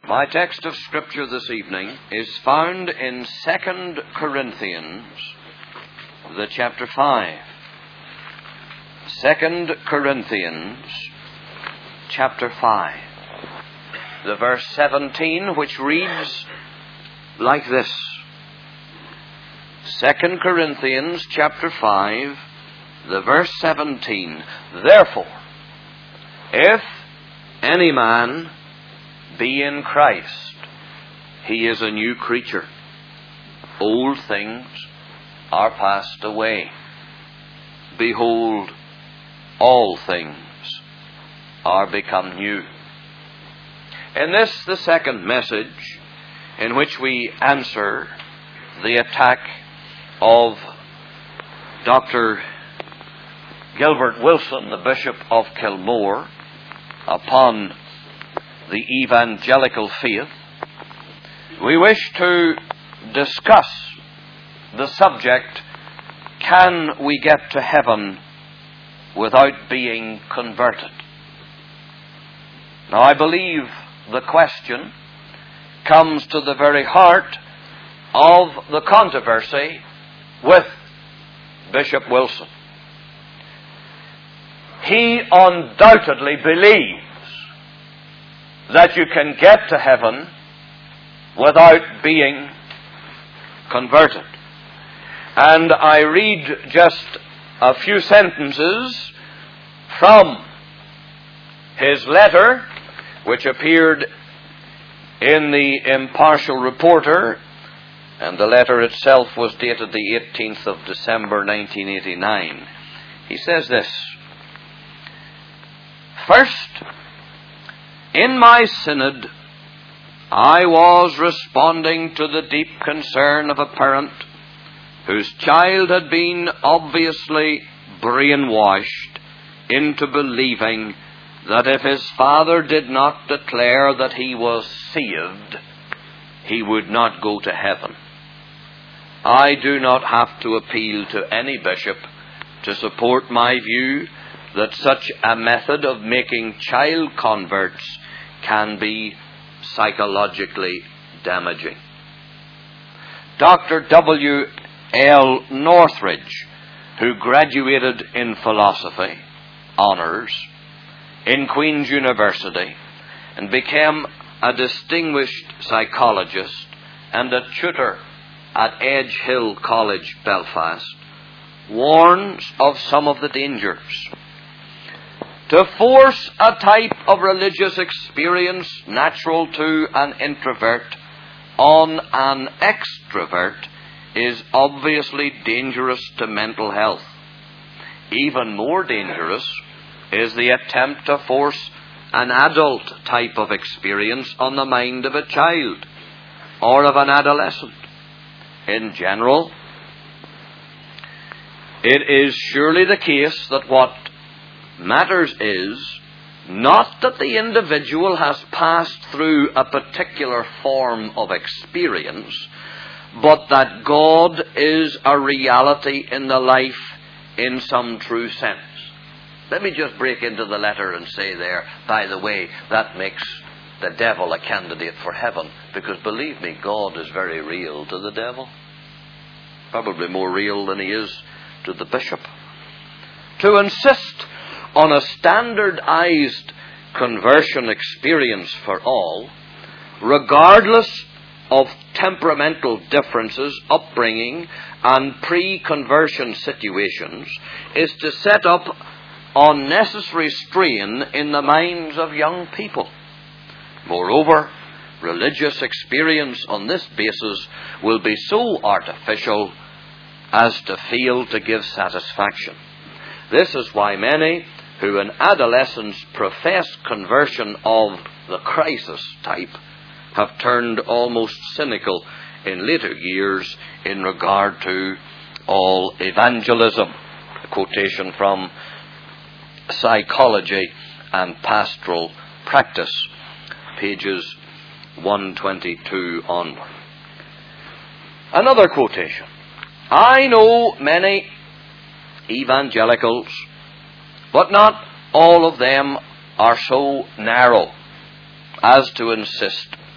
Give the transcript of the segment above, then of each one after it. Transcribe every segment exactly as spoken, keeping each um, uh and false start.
My text of Scripture this evening is found in Second Corinthians, the chapter five. Second Corinthians, chapter five. The verse seventeen, which reads like this. Second Corinthians, chapter five, the verse seventeen. Therefore, if any man be in Christ, he is a new creature. Old things are passed away. Behold, all things are become new. In this, the second message, in which we answer the attack of Doctor Gilbert Wilson, the Bishop of Kilmore, upon the evangelical faith, we wish to discuss the subject, can we get to heaven without being converted? Now, I believe the question comes to the very heart of the controversy with Bishop Wilson. He undoubtedly believes that you can get to heaven without being converted. And I read just a few sentences from his letter, which appeared in the Impartial Reporter, and the letter itself was dated the eighteenth of December nineteen eighty-nine. He says this: First, in my synod, I was responding to the deep concern of a parent whose child had been obviously brainwashed into believing that if his father did not declare that he was saved, he would not go to heaven. I do not have to appeal to any bishop to support my view that such a method of making child converts can be psychologically damaging. Doctor W L Northridge, who graduated in philosophy, honours, in Queen's University, and became a distinguished psychologist and a tutor at Edge Hill College, Belfast, warns of some of the dangers. To force a type of religious experience natural to an introvert on an extrovert is obviously dangerous to mental health. Even more dangerous is the attempt to force an adult type of experience on the mind of a child or of an adolescent. In general, it is surely the case that what matters is not that the individual has passed through a particular form of experience, but that God is a reality in the life in some true sense. Let me just break into the letter and say there, by the way, that makes the devil a candidate for heaven, because believe me, God is very real to the devil. Probably more real than he is to the bishop. To insist on a standardized conversion experience for all, regardless of temperamental differences, upbringing, and pre-conversion situations, is to set up unnecessary strain in the minds of young people. Moreover, religious experience on this basis will be so artificial as to fail to give satisfaction. This is why many who in adolescence profess conversion of the crisis type have turned almost cynical in later years in regard to all evangelism. A quotation from Psychology and Pastoral Practice, pages one twenty-two onward. Another quotation. I know many evangelicals, but not all of them are so narrow as to insist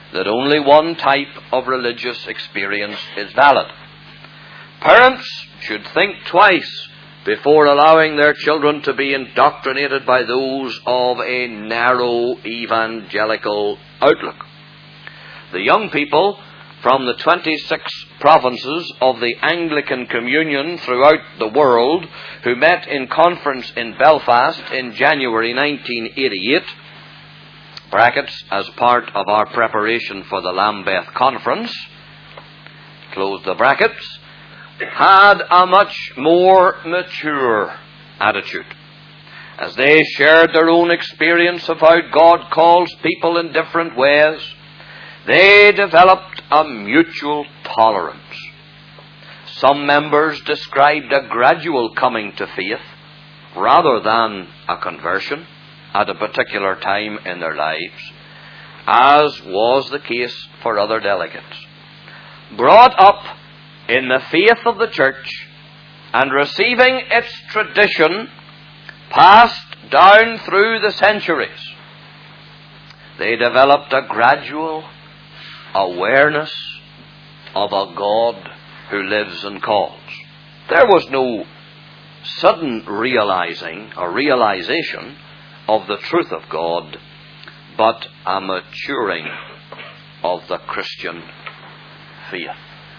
that only one type of religious experience is valid. Parents should think twice before allowing their children to be indoctrinated by those of a narrow evangelical outlook. The young people from the twenty-six provinces of the Anglican Communion throughout the world who met in conference in Belfast in January nineteen eighty-eight, brackets, as part of our preparation for the Lambeth Conference, close the brackets, had a much more mature attitude. As they shared their own experience of how God calls people in different ways, they developed a mutual tolerance. Some members described a gradual coming to faith rather than a conversion at a particular time in their lives, as was the case for other delegates. Brought up in the faith of the church and receiving its tradition passed down through the centuries, they developed a gradual awareness of a God who lives and calls. There was no sudden realizing or realization of the truth of God, but a maturing of the Christian faith.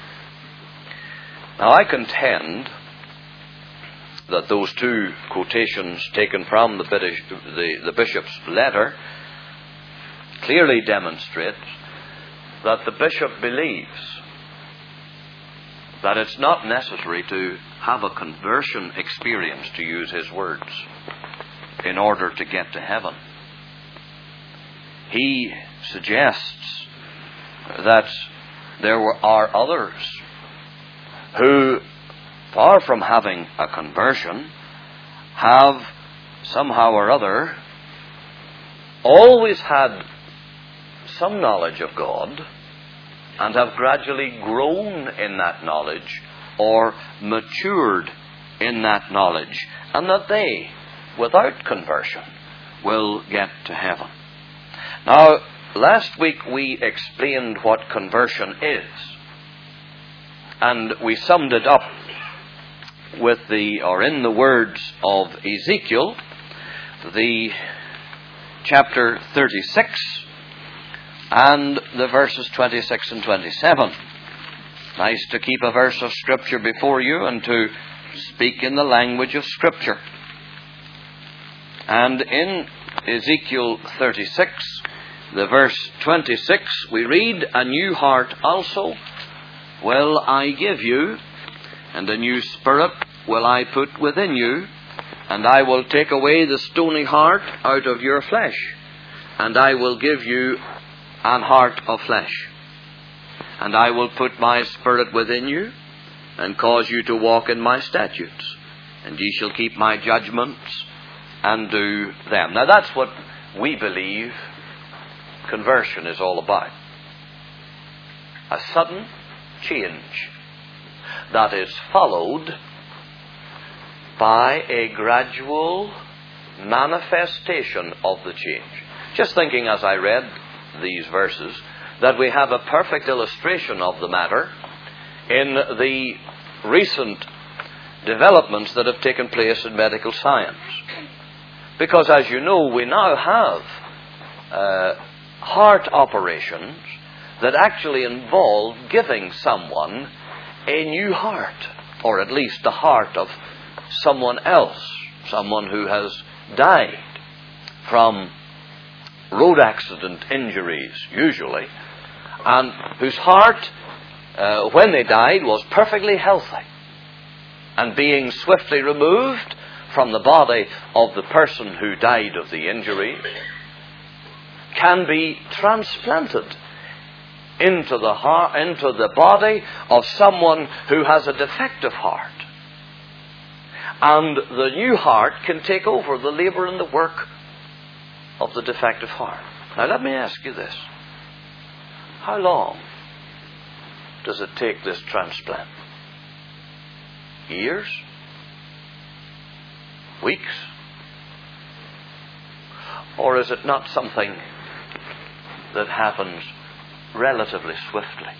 Now, I contend that those two quotations taken from the, British, the, the bishop's letter clearly demonstrate that the bishop believes that it's not necessary to have a conversion experience, to use his words, in order to get to heaven. He suggests that there are others who, far from having a conversion, have somehow or other always had some knowledge of God and have gradually grown in that knowledge or matured in that knowledge, and that they, without conversion, will get to heaven. Now, last week we explained what conversion is, and we summed it up with the, or in the words of Ezekiel, the chapter thirty-six, and the verses twenty-six and twenty-seven. Nice to keep a verse of Scripture before you and to speak in the language of Scripture. And in Ezekiel thirty-six, the verse twenty-six, we read, "A new heart also will I give you, and a new spirit will I put within you, and I will take away the stony heart out of your flesh, and I will give you an heart of flesh. And I will put my spirit within you, and cause you to walk in my statutes, and ye shall keep my judgments, and do them." Now that's what we believe conversion is all about. A sudden change that is followed by a gradual manifestation of the change. Just thinking as I read these verses that we have a perfect illustration of the matter in the recent developments that have taken place in medical science. Because, as you know, we now have uh, heart operations that actually involve giving someone a new heart, or at least the heart of someone else, someone who has died from road accident injuries, usually, and whose heart, uh, when they died, was perfectly healthy, and being swiftly removed from the body of the person who died of the injury, can be transplanted into the heart, into the body of someone who has a defective heart. And the new heart can take over the labor and the work of the defective heart. Now let me ask you this. How long does it take this transplant? Years? Weeks? Or is it not something that happens relatively swiftly.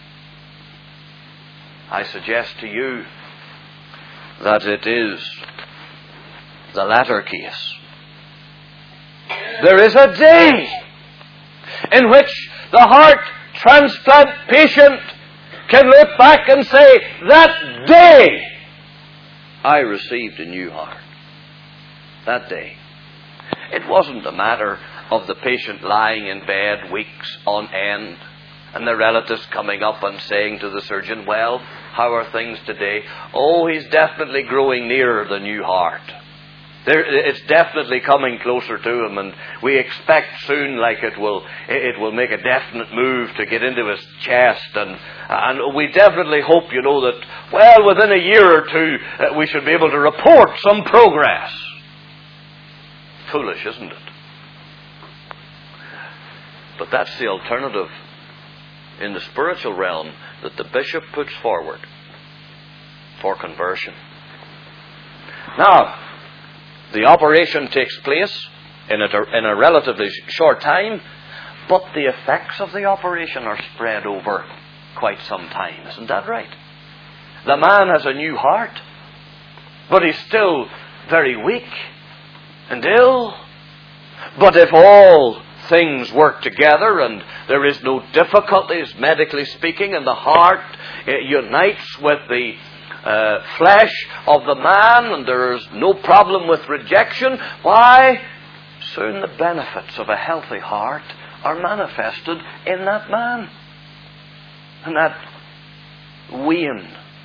I suggest to you that it is the latter case. There is a day in which the heart transplant patient can look back and say, that day I received a new heart. That day. It wasn't a matter of the patient lying in bed weeks on end and the relatives coming up and saying to the surgeon, well, how are things today? Oh, he's definitely growing nearer the new heart. There, it's definitely coming closer to him, and we expect soon, like it will, it will make a definite move to get into his chest, and and we definitely hope, you know, that well, within a year or two, uh, we should be able to report some progress. Foolish, isn't it? But that's the alternative in the spiritual realm that the bishop puts forward for conversion. Now, the operation takes place in a, in a relatively short time, but the effects of the operation are spread over quite some time. Isn't that right? The man has a new heart, but he's still very weak and ill. But if all things work together and there is no difficulties, medically speaking, and the heart uh, unites with the Uh, flesh of the man, and there is no problem with rejection, why, soon the benefits of a healthy heart are manifested in that man. And that wan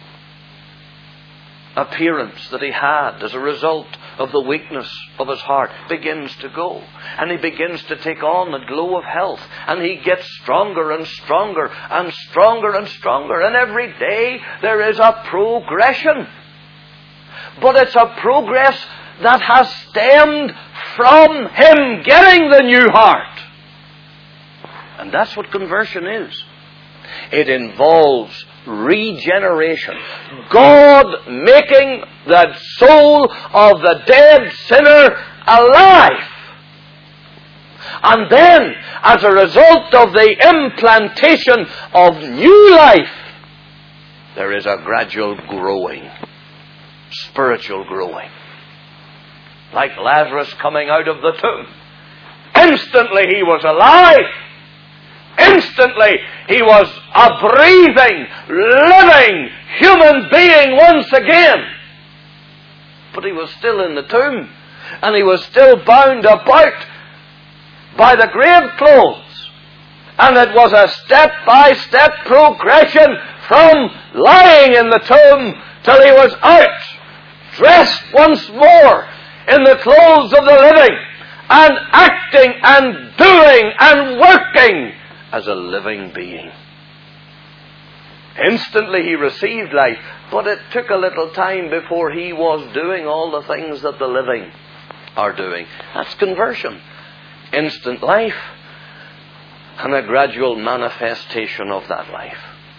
appearance that he had as a result of the weakness of his heart begins to go. And he begins to take on the glow of health. And he gets stronger and stronger and stronger and stronger. And every day there is a progression. But it's a progress that has stemmed from him getting the new heart. And that's what conversion is. It involves regeneration. God making the soul of the dead sinner alive. And then, as a result of the implantation of new life, there is a gradual growing, spiritual growing. Like Lazarus coming out of the tomb. Instantly he was alive. Instantly, he was a breathing, living human being once again. But he was still in the tomb, and he was still bound about by the grave clothes. And it was a step-by-step progression from lying in the tomb till he was out, dressed once more in the clothes of the living, and acting and doing and working as a living being. Instantly he received life, but it took a little time before he was doing all the things that the living are doing. That's conversion. Instant life and a gradual manifestation of that life.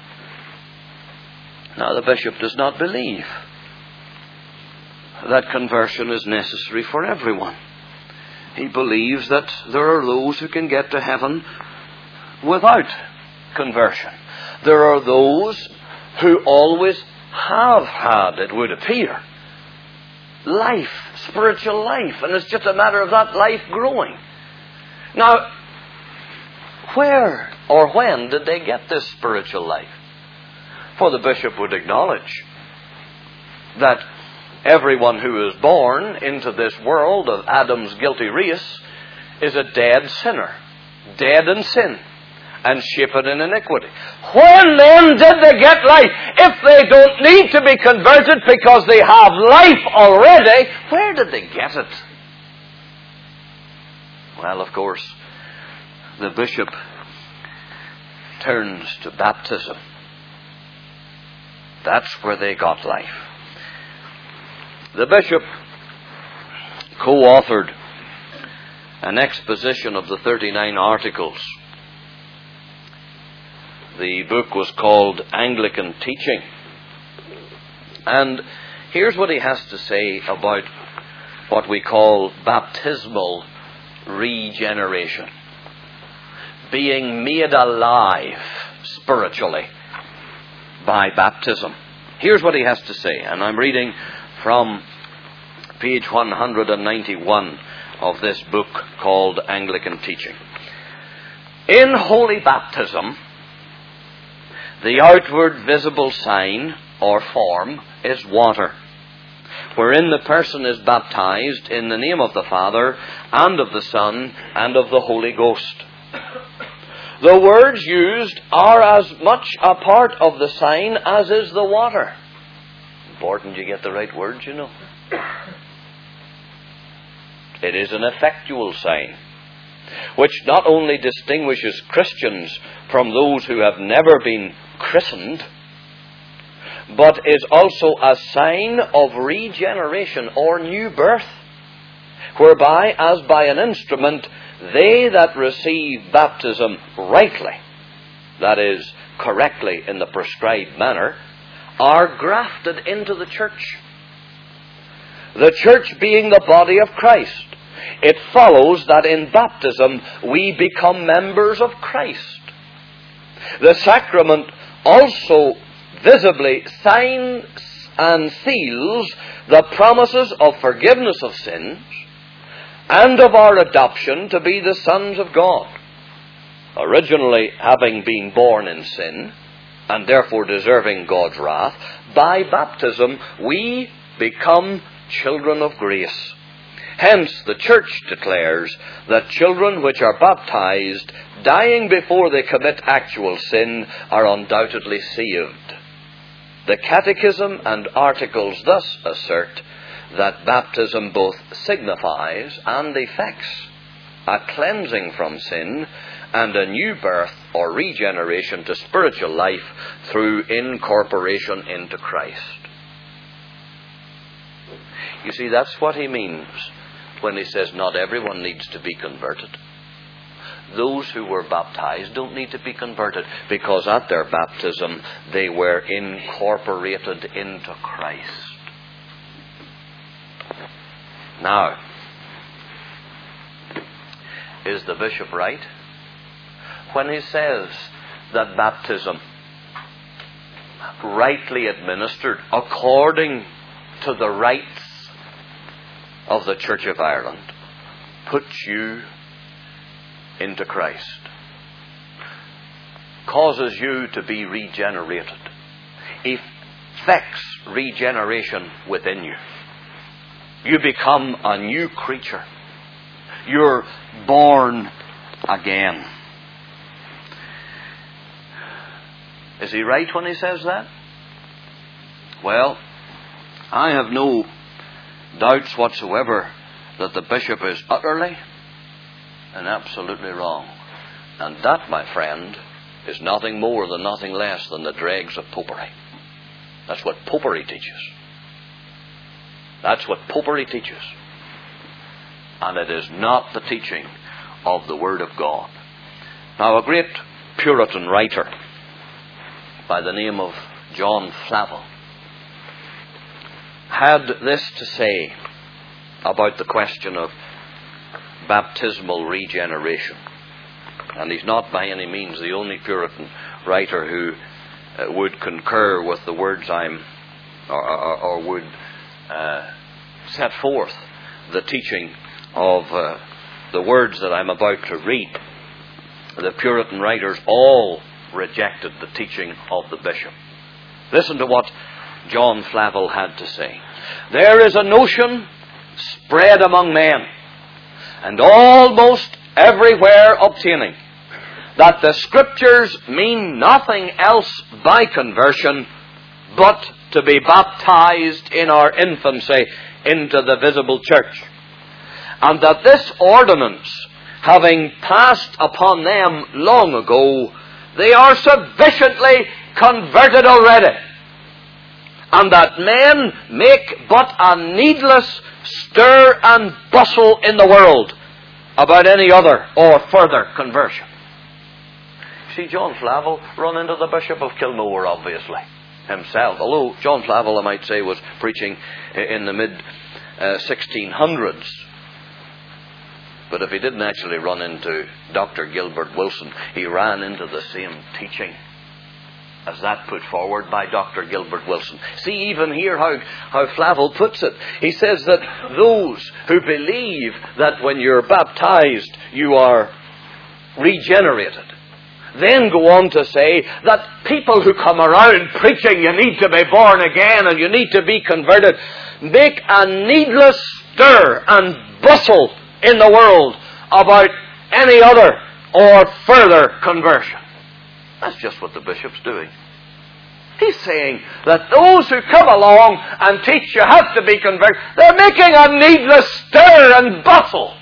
Now, the bishop does not believe that conversion is necessary for everyone. He believes that there are those who can get to heaven without conversion. There are those who always have had, it would appear, life, spiritual life, and it's just a matter of that life growing. Now, where or when did they get this spiritual life? For the bishop would acknowledge that everyone who is born into this world of Adam's guilty race is a dead sinner, dead in sin, and shapen in iniquity. When then did they get life? If they don't need to be converted because they have life already, where did they get it? Well, of course, the bishop turns to baptism. That's where they got life. The bishop co-authored an exposition of the thirty-nine Articles. The book was called Anglican Teaching. And here's what he has to say about what we call baptismal regeneration. being made alive spiritually by baptism. Here's what he has to say, and I'm reading from page one hundred ninety-one of this book called Anglican Teaching. In holy baptism, the outward visible sign or form is water, wherein the person is baptized in the name of the Father and of the Son and of the Holy Ghost. The words used are as much a part of the sign as is the water. Important you get the right words, you know. It is an effectual sign, which not only distinguishes Christians from those who have never been christened, but is also a sign of regeneration or new birth, whereby, as by an instrument, they that receive baptism rightly, that is, correctly in the prescribed manner, are grafted into the church. The church being the body of Christ, it follows that in baptism we become members of Christ. The sacrament also visibly signs and seals the promises of forgiveness of sins and of our adoption to be the sons of God. Originally having been born in sin, and therefore deserving God's wrath, by baptism we become children of grace. Hence the Church declares that children which are baptized, dying before they commit actual sin, are undoubtedly saved. The Catechism and Articles thus assert that baptism both signifies and effects a cleansing from sin and a new birth or regeneration to spiritual life through incorporation into Christ. You see, that's what he means when he says not everyone needs to be converted. Those who were baptized don't need to be converted, because at their baptism they were incorporated into Christ. Now, is the bishop right when he says that baptism, rightly administered according to the rites of the Church of Ireland, puts you into Christ, causes you to be regenerated, effects regeneration within you? You become a new creature. You're born again. Is he right when he says that? Well, I have no doubts whatsoever that the bishop is utterly and absolutely wrong. And that, my friend, is nothing more than nothing less than the dregs of popery. That's what popery teaches. That's what popery teaches. And it is not the teaching of the Word of God. Now, a great Puritan writer by the name of John Flavel had this to say about the question of baptismal regeneration. And he's not by any means the only Puritan writer who uh, would concur with the words I'm, or, or, or would uh, set forth the teaching of uh, the words that I'm about to read. The Puritan writers all rejected the teaching of the bishop. Listen to what John Flavel had to say. There is a notion spread among men, and almost everywhere obtaining, that the Scriptures mean nothing else by conversion but to be baptized in our infancy into the visible church, and that this ordinance, having passed upon them long ago, they are sufficiently converted already, and that men make but a needless stir and bustle in the world about any other or further conversion. See, John Flavel run into the Bishop of Kilmore, obviously, himself. Although John Flavel, I might say, was preaching in the mid uh, sixteen hundreds. But if he didn't actually run into Doctor Gilbert Wilson, he ran into the same teaching as that put forward by Doctor Gilbert Wilson. See even here how, how Flavel puts it. He says that those who believe that when you're baptized you are regenerated, then go on to say that people who come around preaching you need to be born again and you need to be converted, make a needless stir and bustle in the world about any other or further conversion. That's just what the bishop's doing. He's saying that those who come along and teach you have to be converted, they're making a needless stir and bustle.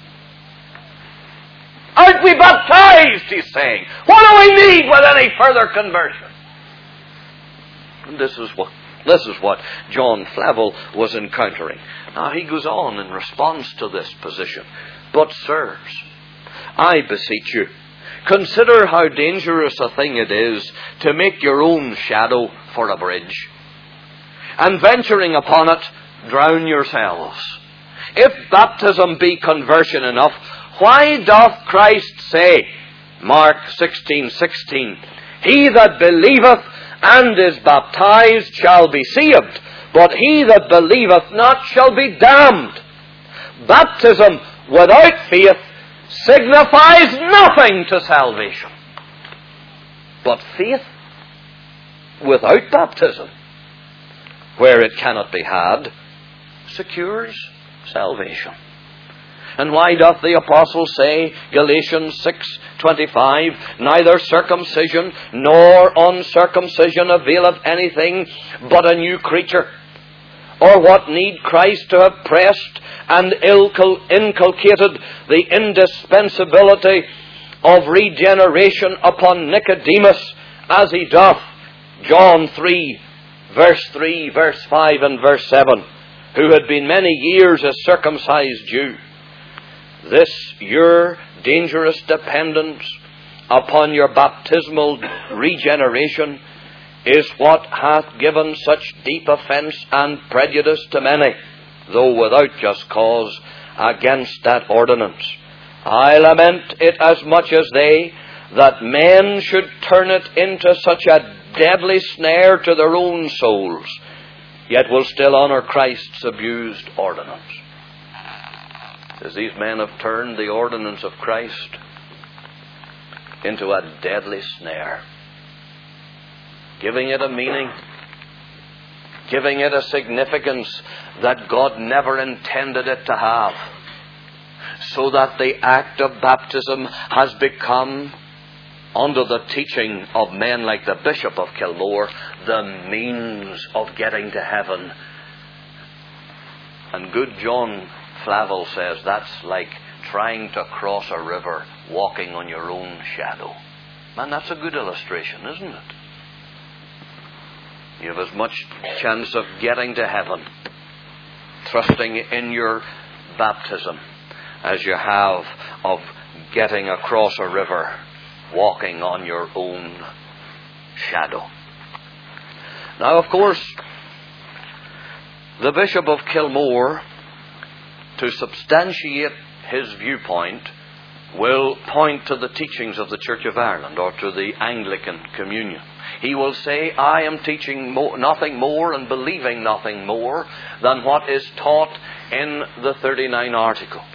Aren't we baptized, he's saying. What do we need with any further conversion? And this is what this is what John Flavel was encountering. Now he goes on in response to this position. But sirs, I beseech you, consider how dangerous a thing it is to make your own shadow for a bridge, and venturing upon it, drown yourselves. If baptism be conversion enough, why doth Christ say, Mark sixteen sixteen, he that believeth and is baptized shall be saved, but he that believeth not shall be damned? Baptism without faith signifies nothing to salvation. But faith without baptism, where it cannot be had, secures salvation. And why doth the apostle say, Galatians six twenty-five, neither circumcision nor uncircumcision availeth anything, but a new creature? Or what need Christ to have pressed and inculcated the indispensability of regeneration upon Nicodemus, as he doth? John three, verse three, verse five, and verse seven, who had been many years a circumcised Jew. This your dangerous dependence upon your baptismal regeneration is what hath given such deep offence and prejudice to many, though without just cause, against that ordinance. I lament it as much as they, that men should turn it into such a deadly snare to their own souls, yet will still honour Christ's abused ordinance. As these men have turned the ordinance of Christ into a deadly snare, giving it a meaning, giving it a significance that God never intended it to have, so that the act of baptism has become, under the teaching of men like the Bishop of Kilmore, the means of getting to heaven. And good John Flavel says that's like trying to cross a river walking on your own shadow. Man, that's a good illustration, isn't it? You have as much chance of getting to heaven trusting in your baptism as you have of getting across a river walking on your own shadow. Now, of course, the Bishop of Kilmore, to substantiate his viewpoint, will point to the teachings of the Church of Ireland or to the Anglican Communion. He will say, I am teaching more, nothing more and believing nothing more than what is taught in the thirty-nine Articles.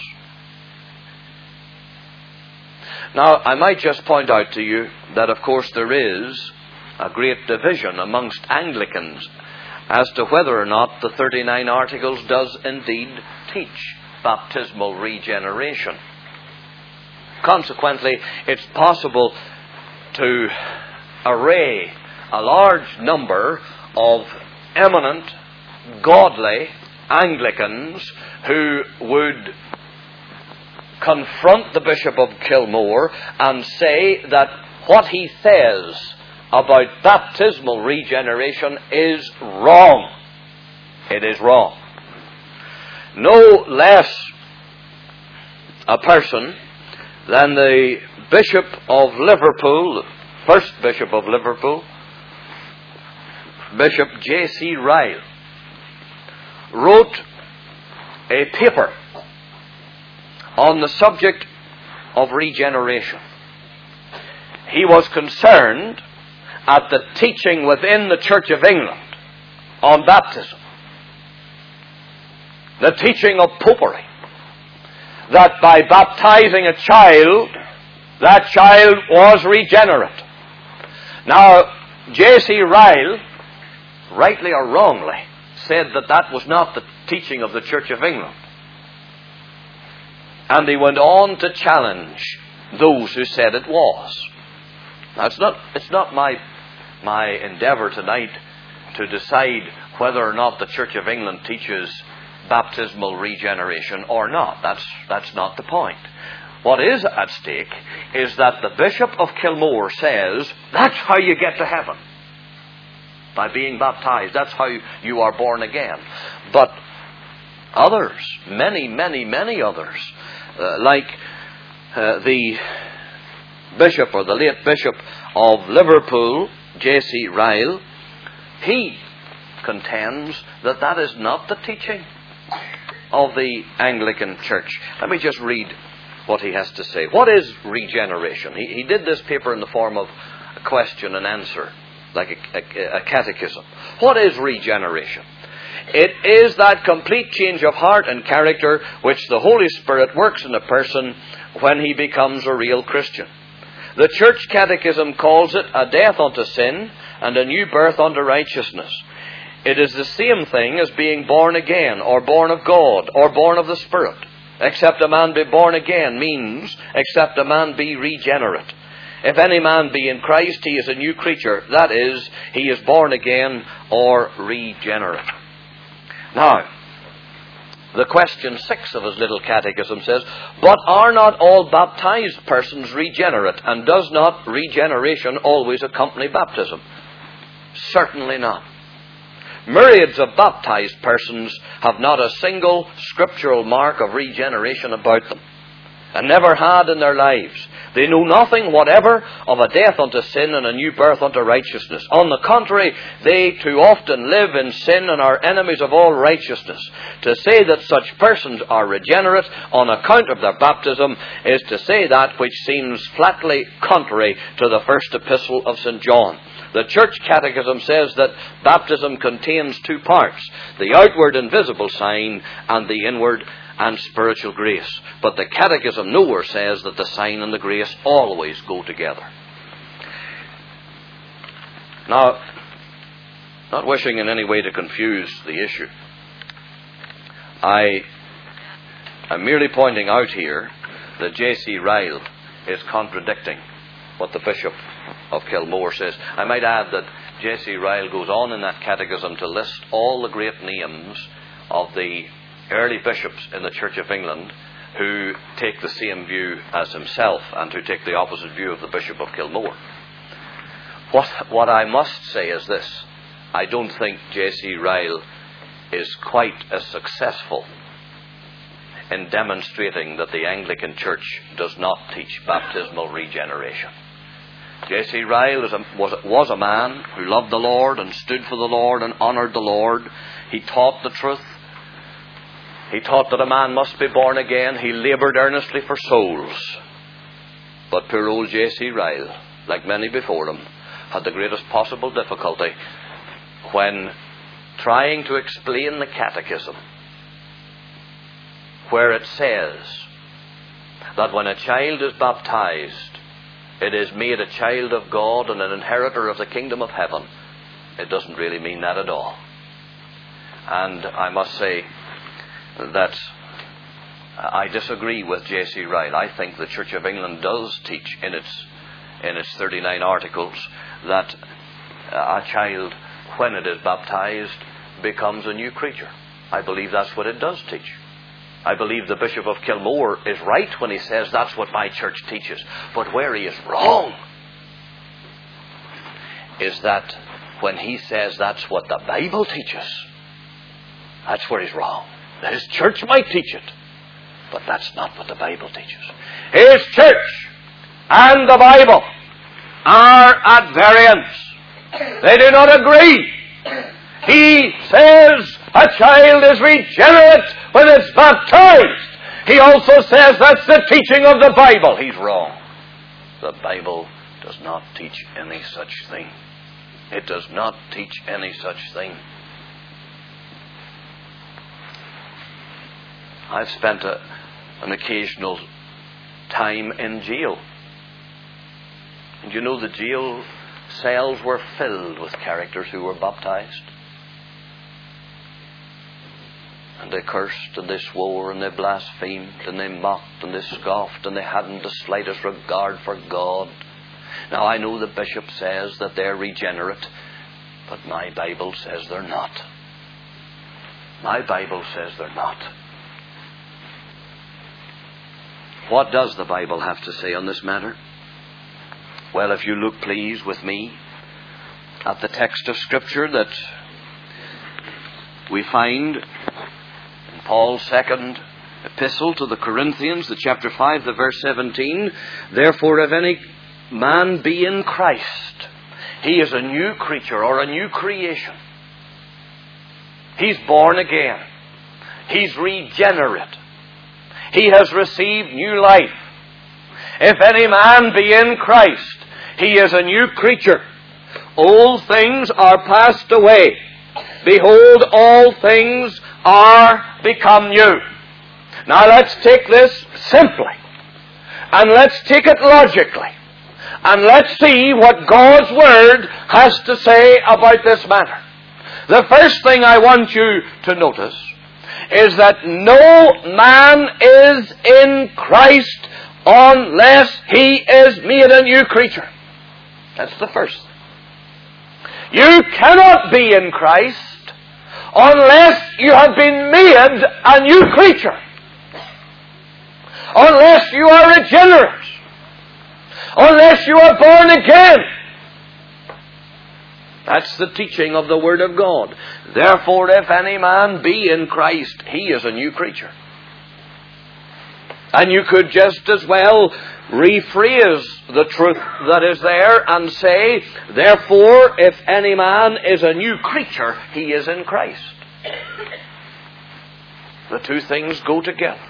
Now, I might just point out to you that, of course, there is a great division amongst Anglicans as to whether or not the thirty-nine Articles does indeed teach baptismal regeneration. Consequently, it's possible to array a large number of eminent, godly Anglicans who would confront the Bishop of Kilmore and say that what he says about baptismal regeneration is wrong. It is wrong. No less a person than the Bishop of Liverpool, the first Bishop of Liverpool, Bishop J C Ryle, wrote a paper on the subject of regeneration. He was concerned at the teaching within the Church of England on baptism. The teaching of popery. That by baptizing a child, that child was regenerate. Now, J C Ryle, rightly or wrongly, said that that was not the teaching of the Church of England. And he went on to challenge those who said it was. Now, it's not, it's not my, my endeavour tonight to decide whether or not the Church of England teaches baptismal regeneration or not. That's, that's not the point. What is at stake is that the Bishop of Kilmore says that's how you get to heaven. By being baptized. That's how you are born again. But others, many, many, many others, uh, like uh, the Bishop or the late Bishop of Liverpool, J C Ryle, he contends that that is not the teaching of the Anglican Church. Let me just read what he has to say. What is regeneration? He, he did this paper in the form of a question and answer, like a, a, a catechism. What is regeneration? It is that complete change of heart and character which the Holy Spirit works in a person when he becomes a real Christian. The Church Catechism calls it a death unto sin and a new birth unto righteousness. It is the same thing as being born again, or born of God, or born of the Spirit. Except a man be born again means, except a man be regenerate. If any man be in Christ, he is a new creature. That is, he is born again or regenerate. Now, the question six of his little catechism says, but are not all baptized persons regenerate, and does not regeneration always accompany baptism? Certainly not. Myriads of baptized persons have not a single scriptural mark of regeneration about them, and never had in their lives. They know nothing whatever of a death unto sin and a new birth unto righteousness. On the contrary, they too often live in sin and are enemies of all righteousness. To say that such persons are regenerate on account of their baptism is to say that which seems flatly contrary to the first epistle of Saint John. The Church Catechism says that baptism contains two parts, the outward and visible sign and the inward and spiritual grace. But the Catechism nowhere says that the sign and the grace always go together. Now, not wishing in any way to confuse the issue, I am merely pointing out here that J C Ryle is contradicting what the Bishop of Kilmore says. I might add that J C Ryle goes on in that catechism to list all the great names of the early bishops in the Church of England who take the same view as himself and who take the opposite view of the Bishop of Kilmore. What, what I must say is this. I don't think J C Ryle is quite as successful in demonstrating that the Anglican Church does not teach baptismal regeneration. J C Ryle was a, was, was a man who loved the Lord and stood for the Lord and honoured the Lord. He taught the truth. He taught that a man must be born again. He laboured earnestly for souls. But poor old J C Ryle, like many before him, had the greatest possible difficulty when trying to explain the Catechism, where it says that when a child is baptized, it is made a child of God and an inheritor of the kingdom of heaven. It doesn't really mean that at all. And I must say that I disagree with J C Ryle. I think the Church of England does teach in its in its thirty-nine articles that a child, when it is baptized, becomes a new creature. I believe that's what it does teach. I believe the Bishop of Kilmore is right when he says that's what my church teaches. But where he is wrong is that when he says that's what the Bible teaches, that's where he's wrong. That his church might teach it, but that's not what the Bible teaches. His church and the Bible are at variance. They do not agree. He says a child is regenerate when it's baptized. He also says that's the teaching of the Bible. He's wrong. The Bible does not teach any such thing. It does not teach any such thing. I've spent a, an occasional time in jail. And you know the jail cells were filled with characters who were baptized. And they cursed, and they swore, and they blasphemed, and they mocked, and they scoffed, and they hadn't the slightest regard for God. Now, I know the bishop says that they're regenerate, but my Bible says they're not. My Bible says they're not. What does the Bible have to say on this matter? Well, if you look, please, with me at the text of Scripture that we find in Paul's second epistle to the Corinthians, the chapter five, the verse seventeen. Therefore, if any man be in Christ, he is a new creature or a new creation. He's born again. He's regenerate. He has received new life. If any man be in Christ, he is a new creature. Old things are passed away. Behold, all things are become new. Now let's take this simply, and let's take it logically, and let's see what God's Word has to say about this matter. The first thing I want you to notice is that no man is in Christ unless he is made a new creature. That's the first thing. You cannot be in Christ unless you have been made a new creature. Unless you are regenerate. Unless you are born again. That's the teaching of the Word of God. Therefore, if any man be in Christ, he is a new creature. And you could just as well rephrase the truth that is there and say, therefore, if any man is a new creature, he is in Christ. The two things go together.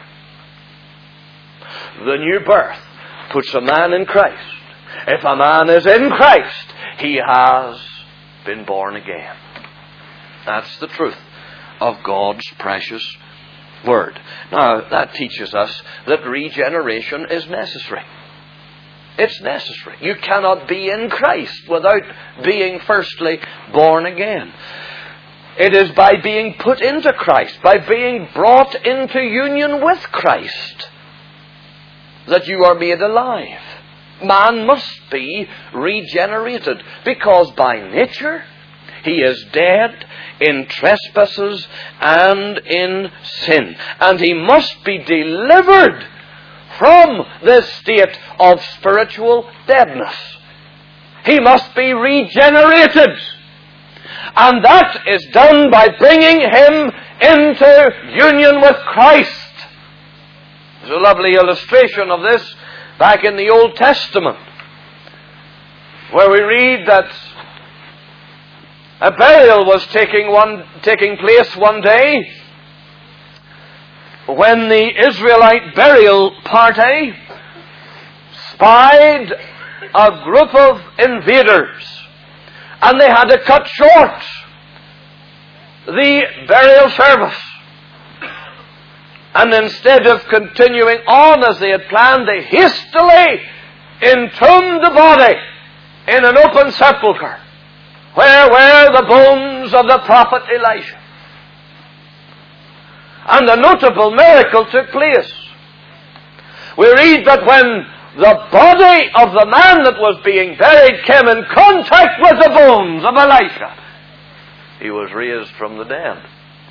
The new birth puts a man in Christ. If a man is in Christ, he has been born again. That's the truth of God's precious Word. Now, that teaches us that regeneration is necessary. It's necessary. You cannot be in Christ without being firstly born again. It is by being put into Christ, by being brought into union with Christ, that you are made alive. Man must be regenerated, because by nature he is dead in trespasses and in sin. And he must be delivered from this state of spiritual deadness. He must be regenerated. And that is done by bringing him into union with Christ. There's a lovely illustration of this back in the Old Testament, where we read that a burial was taking one taking place one day when the Israelite burial party spied a group of invaders, and they had to cut short the burial service. And instead of continuing on as they had planned, they hastily entombed the body in an open sepulchre, where were the bones of the prophet Elisha. And a notable miracle took place. We read that when the body of the man that was being buried came in contact with the bones of Elisha, he was raised from the dead.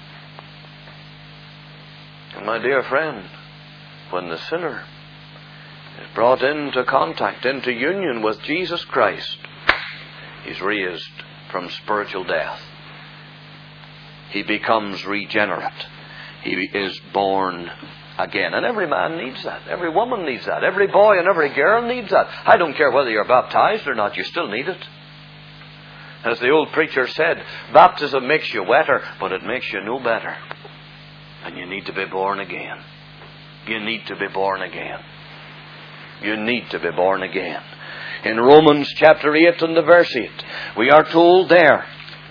And my dear friend, when the sinner is brought into contact, into union with Jesus Christ, he's raised from spiritual death. He becomes regenerate. He is born again. And every man needs that. Every woman needs that. Every boy and every girl needs that. I don't care whether you're baptized or not, you still need it. As the old preacher said, baptism makes you wetter, but it makes you no better. And you need to be born again. You need to be born again. You need to be born again. In Romans chapter eight and the verse eight, we are told there,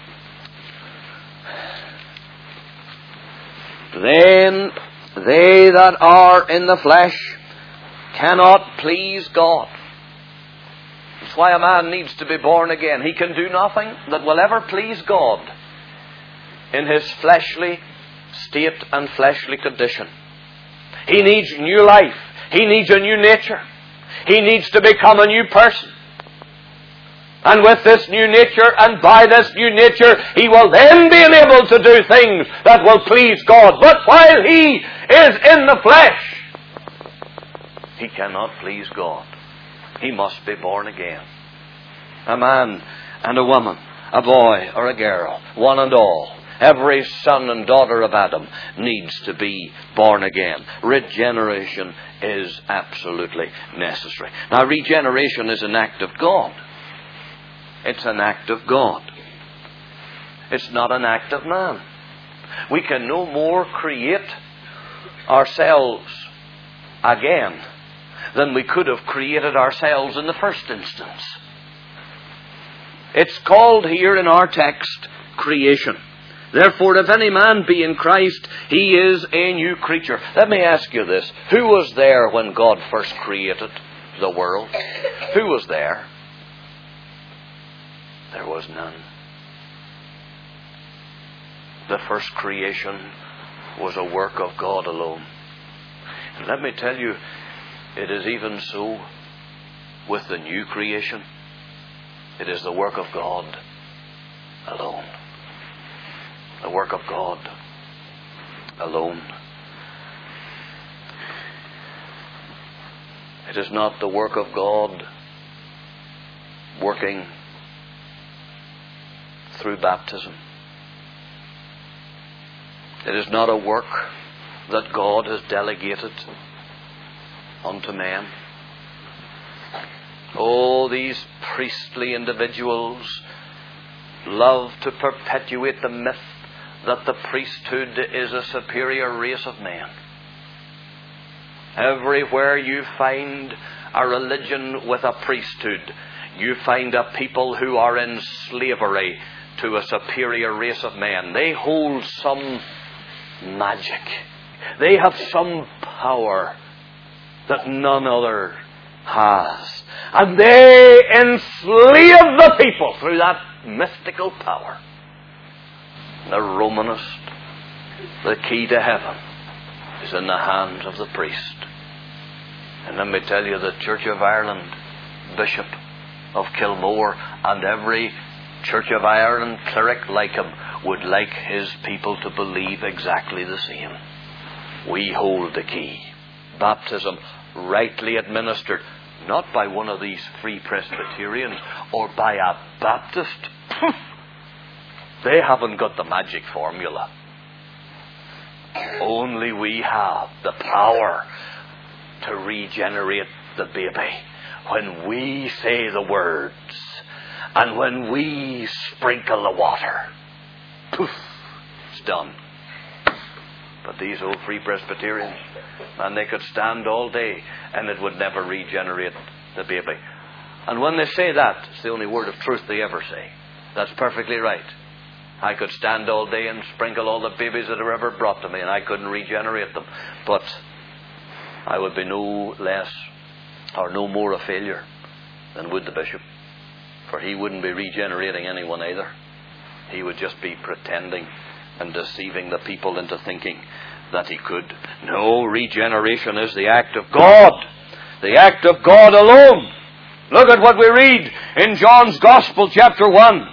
then they that are in the flesh cannot please God. That's why a man needs to be born again. He can do nothing that will ever please God in his fleshly state and fleshly condition. He needs new life. He needs a new nature. He needs to become a new person. And with this new nature and by this new nature, he will then be enabled to do things that will please God. But while he is in the flesh, he cannot please God. He must be born again. A man and a woman, a boy or a girl, one and all, every son and daughter of Adam needs to be born again. Regeneration is absolutely necessary. Now, regeneration is an act of God. It's an act of God. It's not an act of man. We can no more create ourselves again than we could have created ourselves in the first instance. It's called here in our text creation. Therefore, if any man be in Christ, he is a new creature. Let me ask you this. Who was there when God first created the world? Who was there? There was none. The first creation was a work of God alone. And let me tell you, it is even so with the new creation. It is the work of God alone. The work of God alone. It is not the work of God working through baptism. It is not a work that God has delegated unto man. Oh, these priestly individuals love to perpetuate the myth that the priesthood is a superior race of men. Everywhere you find a religion with a priesthood, you find a people who are in slavery to a superior race of men. They hold some magic. They have some power that none other has. And they enslave the people through that mystical power. The Romanist, the key to heaven, is in the hands of the priest. And let me tell you, the Church of Ireland Bishop of Kilmore and every Church of Ireland cleric like him would like his people to believe exactly the same. We hold the key. Baptism rightly administered, not by one of these Free Presbyterians or by a Baptist. They haven't got the magic formula. Only we have the power to regenerate the baby when we say the words and when we sprinkle the water. Poof, it's done. But these old Free Presbyterians, man, they could stand all day and it would never regenerate the baby. And when they say that, it's the only word of truth they ever say. That's perfectly right. I could stand all day and sprinkle all the babies that are ever brought to me and I couldn't regenerate them. But I would be no less or no more a failure than would the bishop. For he wouldn't be regenerating anyone either. He would just be pretending and deceiving the people into thinking that he could. No, regeneration is the act of God. The act of God alone. Look at what we read in John's Gospel, chapter one.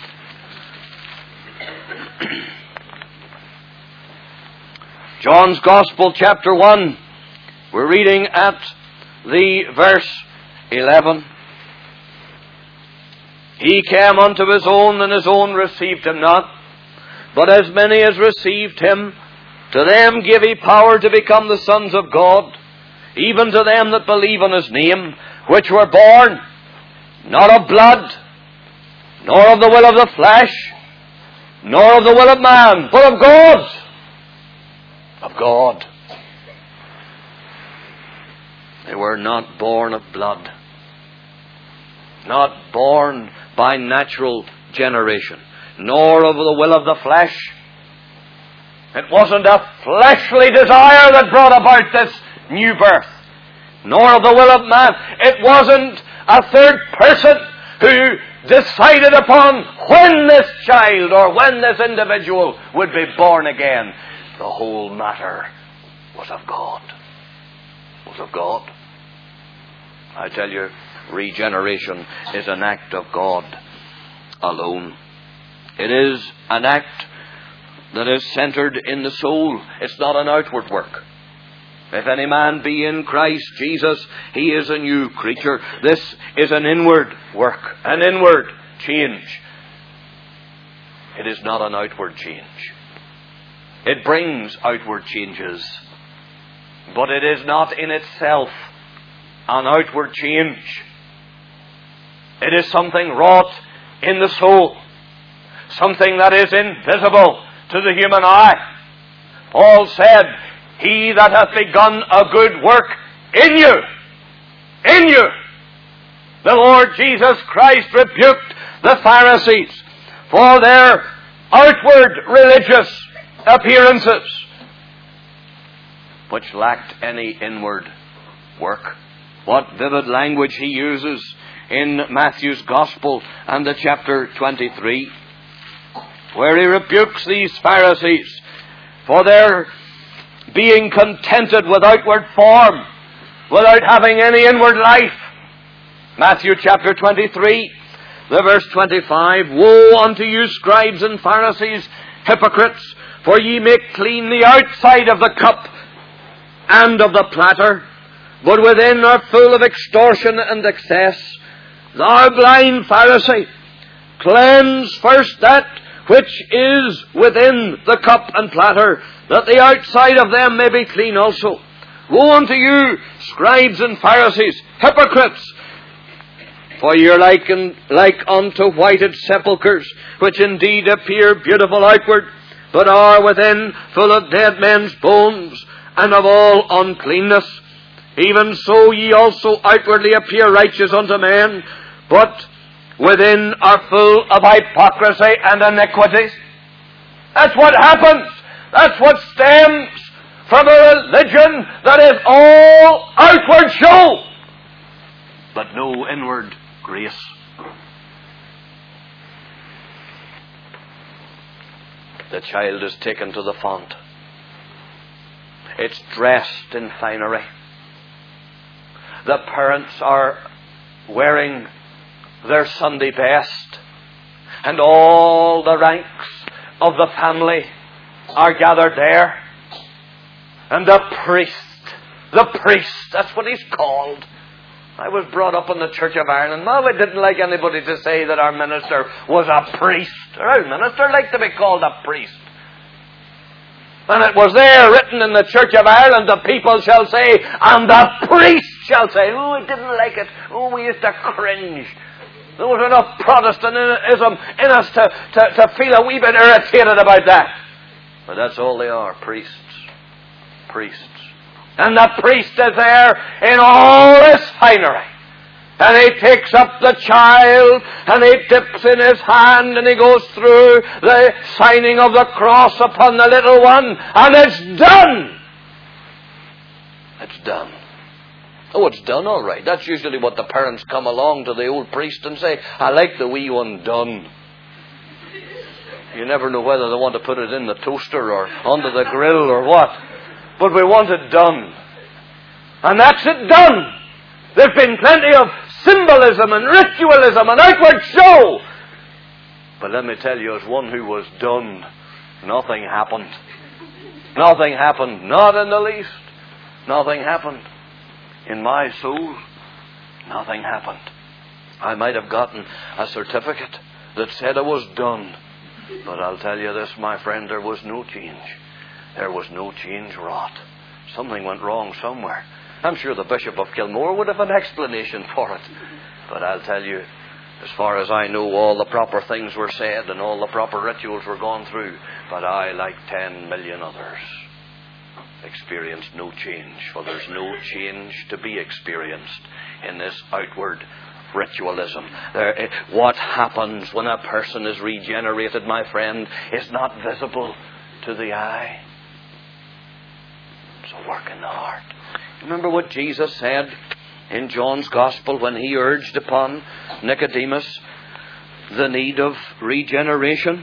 John's Gospel, chapter one. We're reading at the verse eleven. He came unto his own, and his own received him not. But as many as received him, to them gave he power to become the sons of God, even to them that believe on his name, which were born, not of blood, nor of the will of the flesh, nor of the will of man, but of God. Of God. They were not born of blood, not born by natural generation, nor of the will of the flesh. It wasn't a fleshly desire that brought about this new birth, nor of the will of man. It wasn't a third person who decided upon when this child or when this individual would be born again. The whole matter was of God. Was of God. I tell you, regeneration is an act of God alone. It is an act that is centered in the soul. It's not an outward work. If any man be in Christ Jesus, he is a new creature. This is an inward work, an inward change. It is not an outward change. It brings outward changes, but it is not in itself an outward change. It is something wrought in the soul, something that is invisible to the human eye. Paul said, "He that hath begun a good work in you," in you. The Lord Jesus Christ rebuked the Pharisees for their outward religious appearances, which lacked any inward work. What vivid language he uses in Matthew's Gospel and the chapter twenty-three, where he rebukes these Pharisees for their being contented with outward form, without having any inward life. Matthew chapter twenty-three, the verse twenty-five, "Woe unto you, scribes and Pharisees, hypocrites, for ye make clean the outside of the cup and of the platter, but within are full of extortion and excess. Thou blind Pharisee, cleanse first that which is within the cup and platter, that the outside of them may be clean also. Woe unto you, scribes and Pharisees, hypocrites! For ye are like, in, like unto whited sepulchres, which indeed appear beautiful outward, but are within full of dead men's bones, and of all uncleanness. Even so ye also outwardly appear righteous unto men, but within are full of hypocrisy and iniquities." That's what happens. That's what stems from a religion that is all outward show, but no inward grace. The child is taken to the font. It's dressed in finery. The parents are wearing their Sunday best, and all the ranks of the family are gathered there. And the priest, the priest, that's what he's called. I was brought up in the Church of Ireland. Well, we didn't like anybody to say that our minister was a priest. Our minister liked to be called a priest. And it was there written in the Church of Ireland, the people shall say, and the priest shall say. Oh, we didn't like it. Oh, we used to cringe. There was enough Protestantism in us to, to, to feel a wee bit irritated about that. But that's all they are, priests. Priests. And the priest is there in all his finery. And he takes up the child, and he dips in his hand, and he goes through the signing of the cross upon the little one, and it's done. It's done. Oh, it's done all right. That's usually what the parents come along to the old priest and say, "I like the wee one done." You never know whether they want to put it in the toaster or under the grill or what. But we want it done. And that's it done. There's been plenty of symbolism and ritualism and outward show. But let me tell you, as one who was done, nothing happened. Nothing happened. Not in the least. Nothing happened. In my soul, nothing happened. I might have gotten a certificate that said I was done. But I'll tell you this, my friend, there was no change. There was no change wrought. Something went wrong somewhere. I'm sure the Bishop of Kilmore would have an explanation for it. But I'll tell you, as far as I know, all the proper things were said and all the proper rituals were gone through. But I, like ten million others, experience no change, for there's no change to be experienced in this outward ritualism. There, what happens when a person is regenerated, my friend, is not visible to the eye. It's a work in the heart. Remember what Jesus said in John's Gospel when he urged upon Nicodemus the need of regeneration?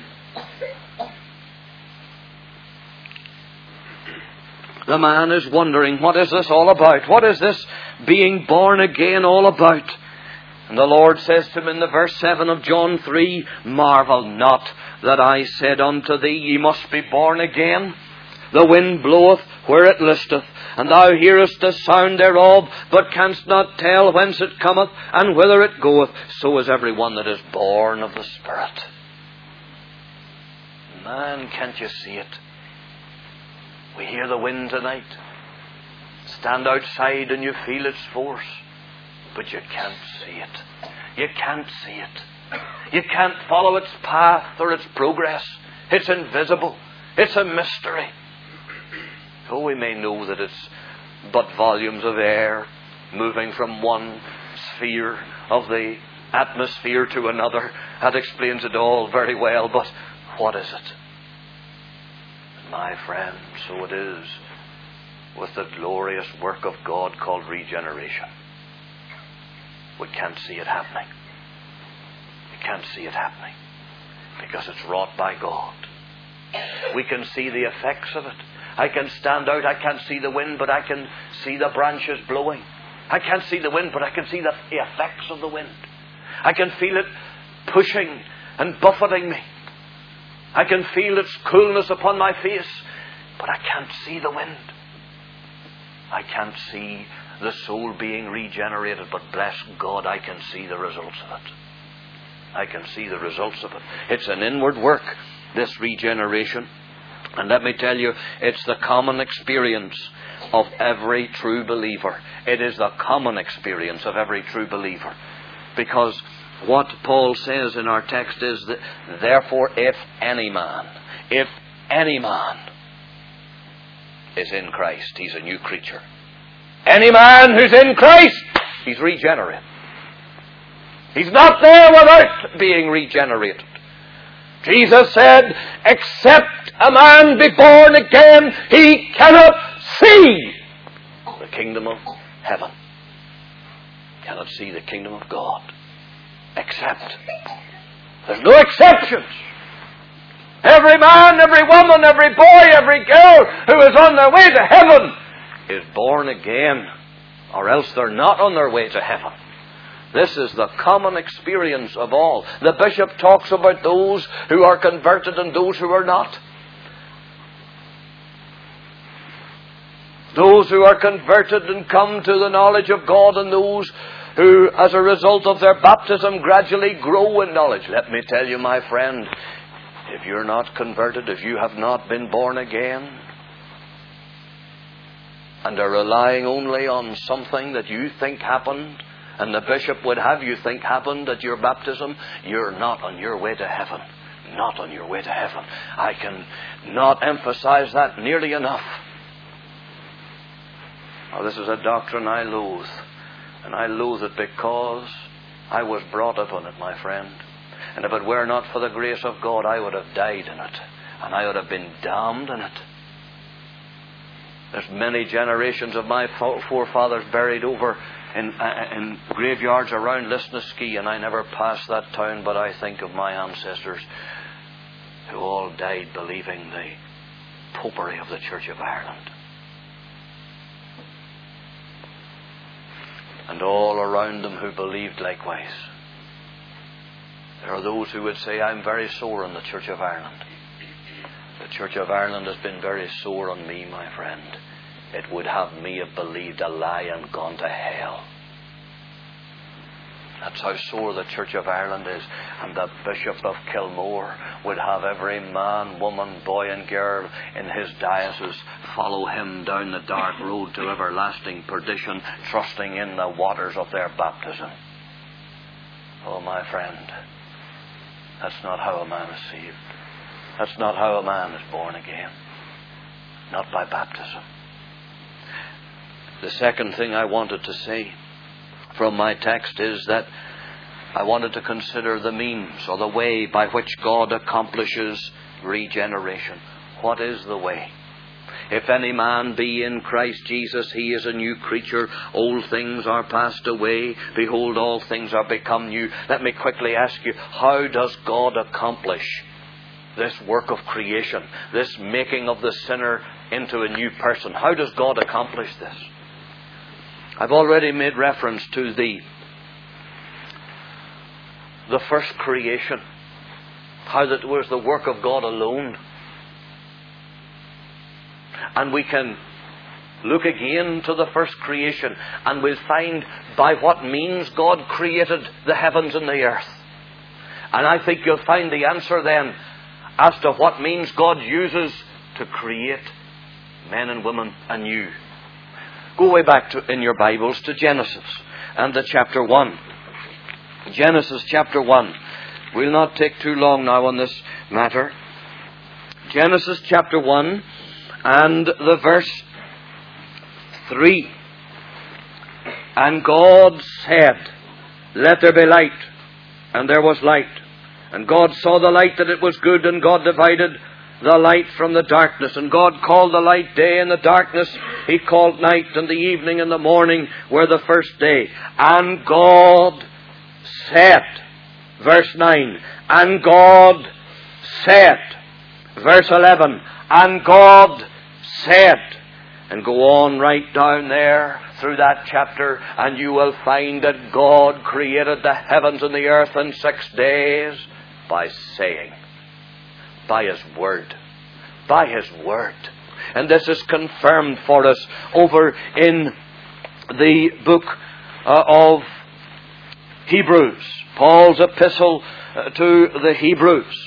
The man is wondering, what is this all about? What is this being born again all about? And the Lord says to him in the verse seven of John three, marvel not that I said unto thee, ye must be born again. The wind bloweth where it listeth, and thou hearest the sound thereof, but canst not tell whence it cometh, and whither it goeth. So is every one that is born of the Spirit. Man, can't you see it? We hear the wind tonight. Stand outside and you feel its force, but you can't see it. You can't see it. You can't follow its path or its progress. It's invisible. It's a mystery. So we may know that it's but volumes of air moving from one sphere of the atmosphere to another. That explains it all very well, but what is it? My friend, so it is with the glorious work of God called regeneration. We can't see it happening. We can't see it happening because it's wrought by God. We can see the effects of it. I can stand out, I can't see the wind, but I can see the branches blowing. I can't see the wind, but I can see the effects of the wind. I can feel it pushing and buffeting me. I can feel its coolness upon my face, but I can't see the wind. I can't see the soul being regenerated, but bless God, I can see the results of it. I can see the results of it. It's an inward work, this regeneration. And let me tell you, it's the common experience of every true believer. It is the common experience of every true believer. Because what Paul says in our text is that, therefore, if any man, if any man is in Christ, he's a new creature. Any man who's in Christ, he's regenerated. He's not there without being regenerated. Jesus said, except a man be born again, he cannot see the kingdom of heaven. Cannot see the kingdom of God. Except. There's no exceptions. Every man, every woman, every boy, every girl who is on their way to heaven is born again, or else they're not on their way to heaven. This is the common experience of all. The bishop talks about those who are converted and those who are not. Those who are converted and come to the knowledge of God, and those who, as a result of their baptism, gradually grow in knowledge. Let me tell you, my friend, if you're not converted, if you have not been born again, and are relying only on something that you think happened, and the bishop would have you think happened at your baptism, you're not on your way to heaven. Not on your way to heaven. I can not emphasize that nearly enough. Oh, this is a doctrine I loathe. And I loathe it because I was brought up on it, my friend. And if it were not for the grace of God, I would have died in it. And I would have been damned in it. There's many generations of my forefathers buried over in, uh, in graveyards around Lisnaskea, and I never passed that town, but I think of my ancestors who all died believing the popery of the Church of Ireland. And all around them who believed likewise. There are those who would say, I'm very sore on the Church of Ireland. The Church of Ireland has been very sore on me, my friend. It would have me have believed a lie and gone to hell. That's how sore the Church of Ireland is. And the Bishop of Kilmore would have every man, woman, boy and girl in his diocese follow him down the dark road to everlasting perdition, trusting in the waters of their baptism. Oh, my friend, that's not how a man is saved. That's not how a man is born again. not by baptism. The second thing I wanted to say from my text is that I wanted to consider the means or the way by which God accomplishes regeneration. What is the way? If any man be in Christ Jesus, he is a new creature. Old things are passed away. Behold, all things are become new. Let me quickly ask you, how does God accomplish this work of creation, this making of the sinner into a new person? How does God accomplish this? I've already made reference to the, the first creation, how that was the work of God alone. And we can look again to the first creation and we'll find by what means God created the heavens and the earth. And I think you'll find the answer then as to what means God uses to create men and women anew. Go way back to, in your Bibles to Genesis and to chapter one. Genesis chapter one. We'll not take too long now on this matter. Genesis chapter one and the verse three. And God said, let there be light. And there was light. And God saw the light that it was good, and God divided the light from the darkness. And God called the light day, and the darkness He called night, and the evening and the morning were the first day. And God said, verse nine, and God said, verse eleven, and God said, and go on right down there through that chapter, and you will find that God created the heavens and the earth in six days by saying, by His Word, by His Word. And this is confirmed for us over in the book uh, of Hebrews, Paul's epistle uh, to the Hebrews.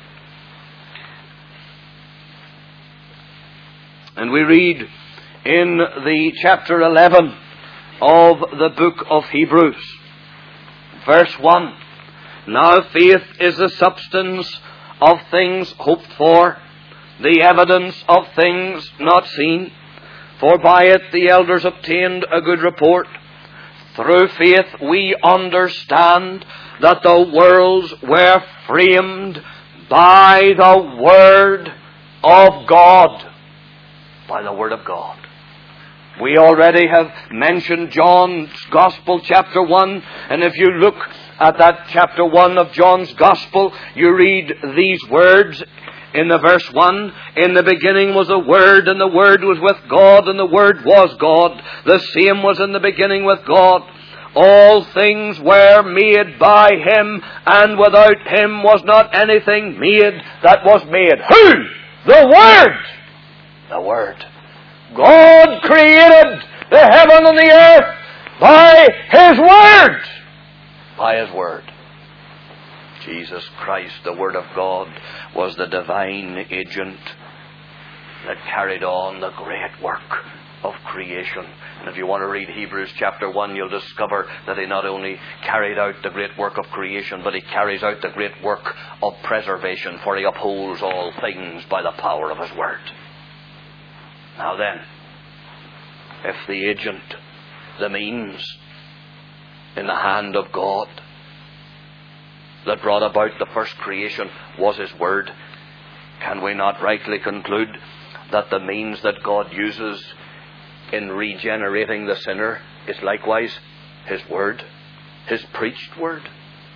And we read in the chapter eleven of the book of Hebrews, verse one, now faith is the substance of things hoped for, the evidence of things not seen. For by it the elders obtained a good report. Through faith we understand that the worlds were framed by the Word of God. By the Word of God. We already have mentioned John's Gospel, chapter one. And if you look at that chapter one of John's Gospel, you read these words in the verse one. In the beginning was the Word, and the Word was with God, and the Word was God. The same was in the beginning with God. All things were made by Him, and without Him was not anything made that was made. Who? The Word! The Word. God created the heaven and the earth by His Word. By His Word. Jesus Christ, the Word of God, was the divine agent that carried on the great work of creation. And if you want to read Hebrews chapter one, you'll discover that He not only carried out the great work of creation, but He carries out the great work of preservation, for He upholds all things by the power of His Word. Now then, if the agent, the means in the hand of God that brought about the first creation was His Word, can we not rightly conclude that the means that God uses in regenerating the sinner is likewise His Word, His preached Word?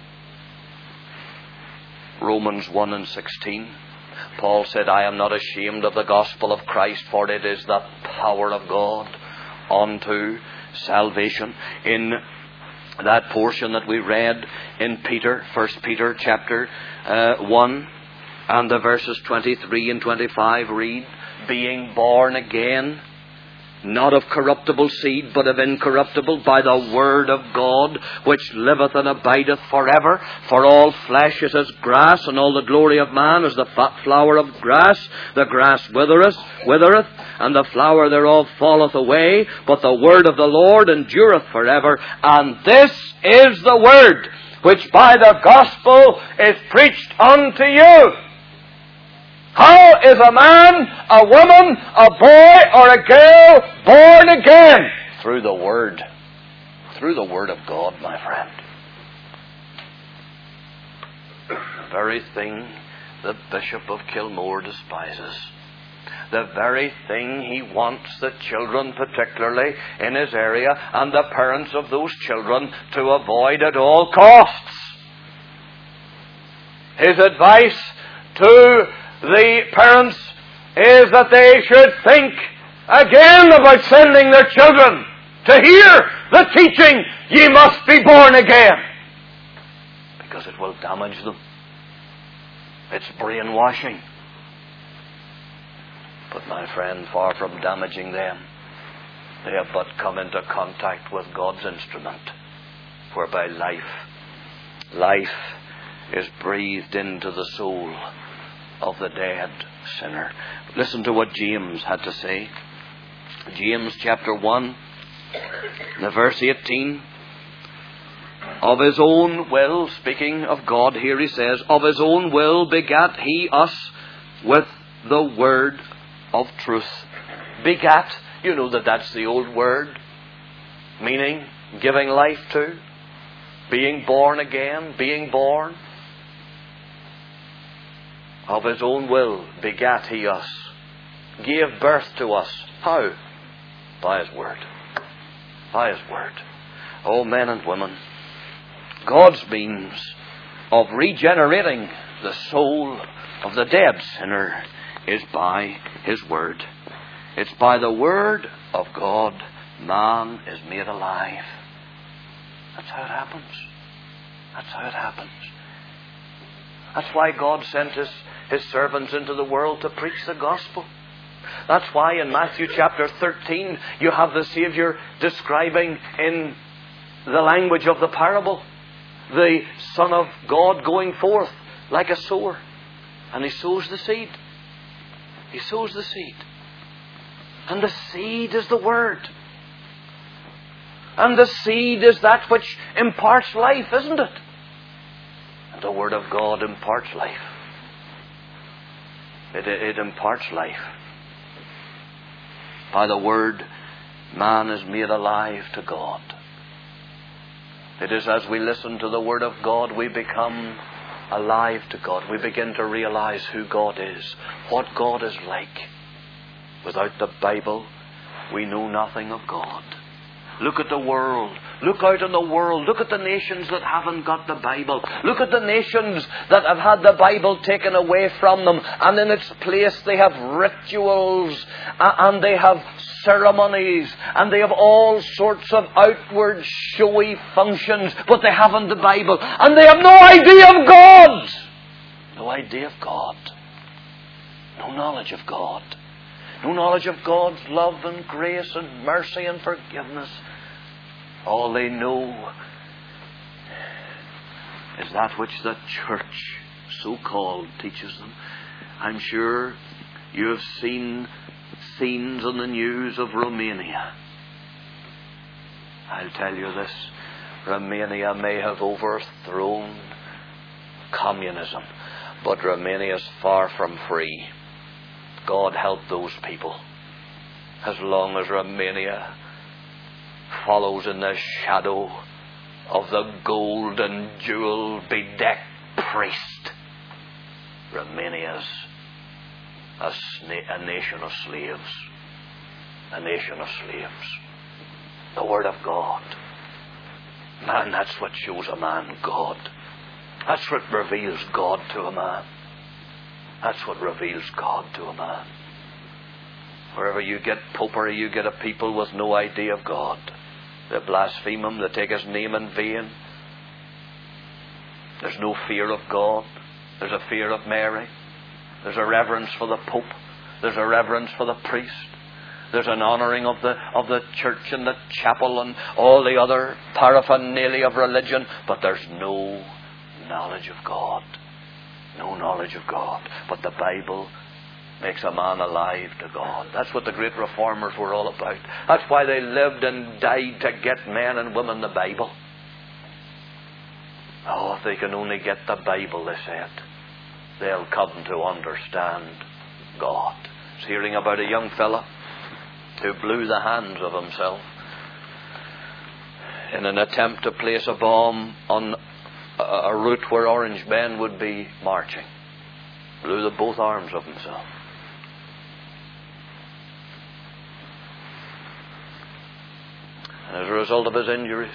Romans one and sixteen. Paul said, I am not ashamed of the gospel of Christ, for it is the power of God unto salvation. In that portion that we read in Peter, First Peter chapter uh, one, and the verses twenty-three and twenty-five read, being born again, not of corruptible seed, but of incorruptible, by the word of God, which liveth and abideth forever. For all flesh is as grass, and all the glory of man is the flower of grass. The grass withereth, withereth, and the flower thereof falleth away, but the word of the Lord endureth forever. And this is the word which by the gospel is preached unto you. How is a man, a woman, a boy, or a girl born again? Through the Word. Through the Word of God, my friend. The very thing the Bishop of Kilmore despises. The very thing he wants the children, particularly in his area, and the parents of those children to avoid at all costs. His advice to the parents is that they should think again about sending their children to hear the teaching, ye must be born again. Because it will damage them. It's brainwashing. But my friend, far from damaging them, they have but come into contact with God's instrument, whereby life, life is breathed into the soul of the dead sinner. Listen to what James had to say. James chapter one, the verse eighteen. Of his own will, speaking of God here, he says, of his own will begat he us with the word of truth. Begat, you know that that's the old word, meaning giving life to, being born again, being born. Of his own will begat he us, gave birth to us. How? By his word. By his word. Oh, men and women, God's means of regenerating the soul of the dead sinner is by his word. It's by the word of God man is made alive. That's how it happens. That's how it happens. That's why God sent his, his servants into the world to preach the gospel. That's why in Matthew chapter thirteen you have the Saviour describing in the language of the parable the Son of God going forth like a sower. And he sows the seed. He sows the seed. And the seed is the Word. And the seed is that which imparts life, isn't it? And the Word of God imparts life. It, it imparts life. By the Word, man is made alive to God. It is as we listen to the Word of God, we become alive to God. We begin to realize who God is, what God is like. Without the Bible, we know nothing of God. Look at the world. Look out in the world. Look at the nations that haven't got the Bible. Look at the nations that have had the Bible taken away from them. And in its place they have rituals and they have ceremonies and they have all sorts of outward showy functions. But they haven't the Bible. And they have no idea of God. No idea of God. No knowledge of God. No knowledge of God's love and grace and mercy and forgiveness. All they know is that which the church, so-called, teaches them. I'm sure you have seen scenes on the news of Romania. I'll tell you this. Romania may have overthrown communism, but Romania is far from free. God help those people. As long as Romania follows in the shadow of the gold and jewel bedecked priest, Romania's a, sna- a nation of slaves. A nation of slaves. The Word of God. Man, that's what shows a man God. That's what reveals God to a man. That's what reveals God to a man. Wherever you get popery, you get a people with no idea of God. They blaspheme Him, they take His name in vain. There's no fear of God. There's a fear of Mary. There's a reverence for the Pope. There's a reverence for the priest. There's an honouring of the of the church and the chapel and all the other paraphernalia of religion. But there's no knowledge of God. No knowledge of God. But the Bible makes a man alive to God. That's what the great reformers were all about. That's why they lived and died, to get men and women the Bible. Oh, if they can only get the Bible, they said. they'll come to understand God. I was hearing about a young fella who blew the hands of himself in an attempt to place a bomb on a, a route where Orange men would be marching. Blew the both arms of himself. And as a result of his injuries,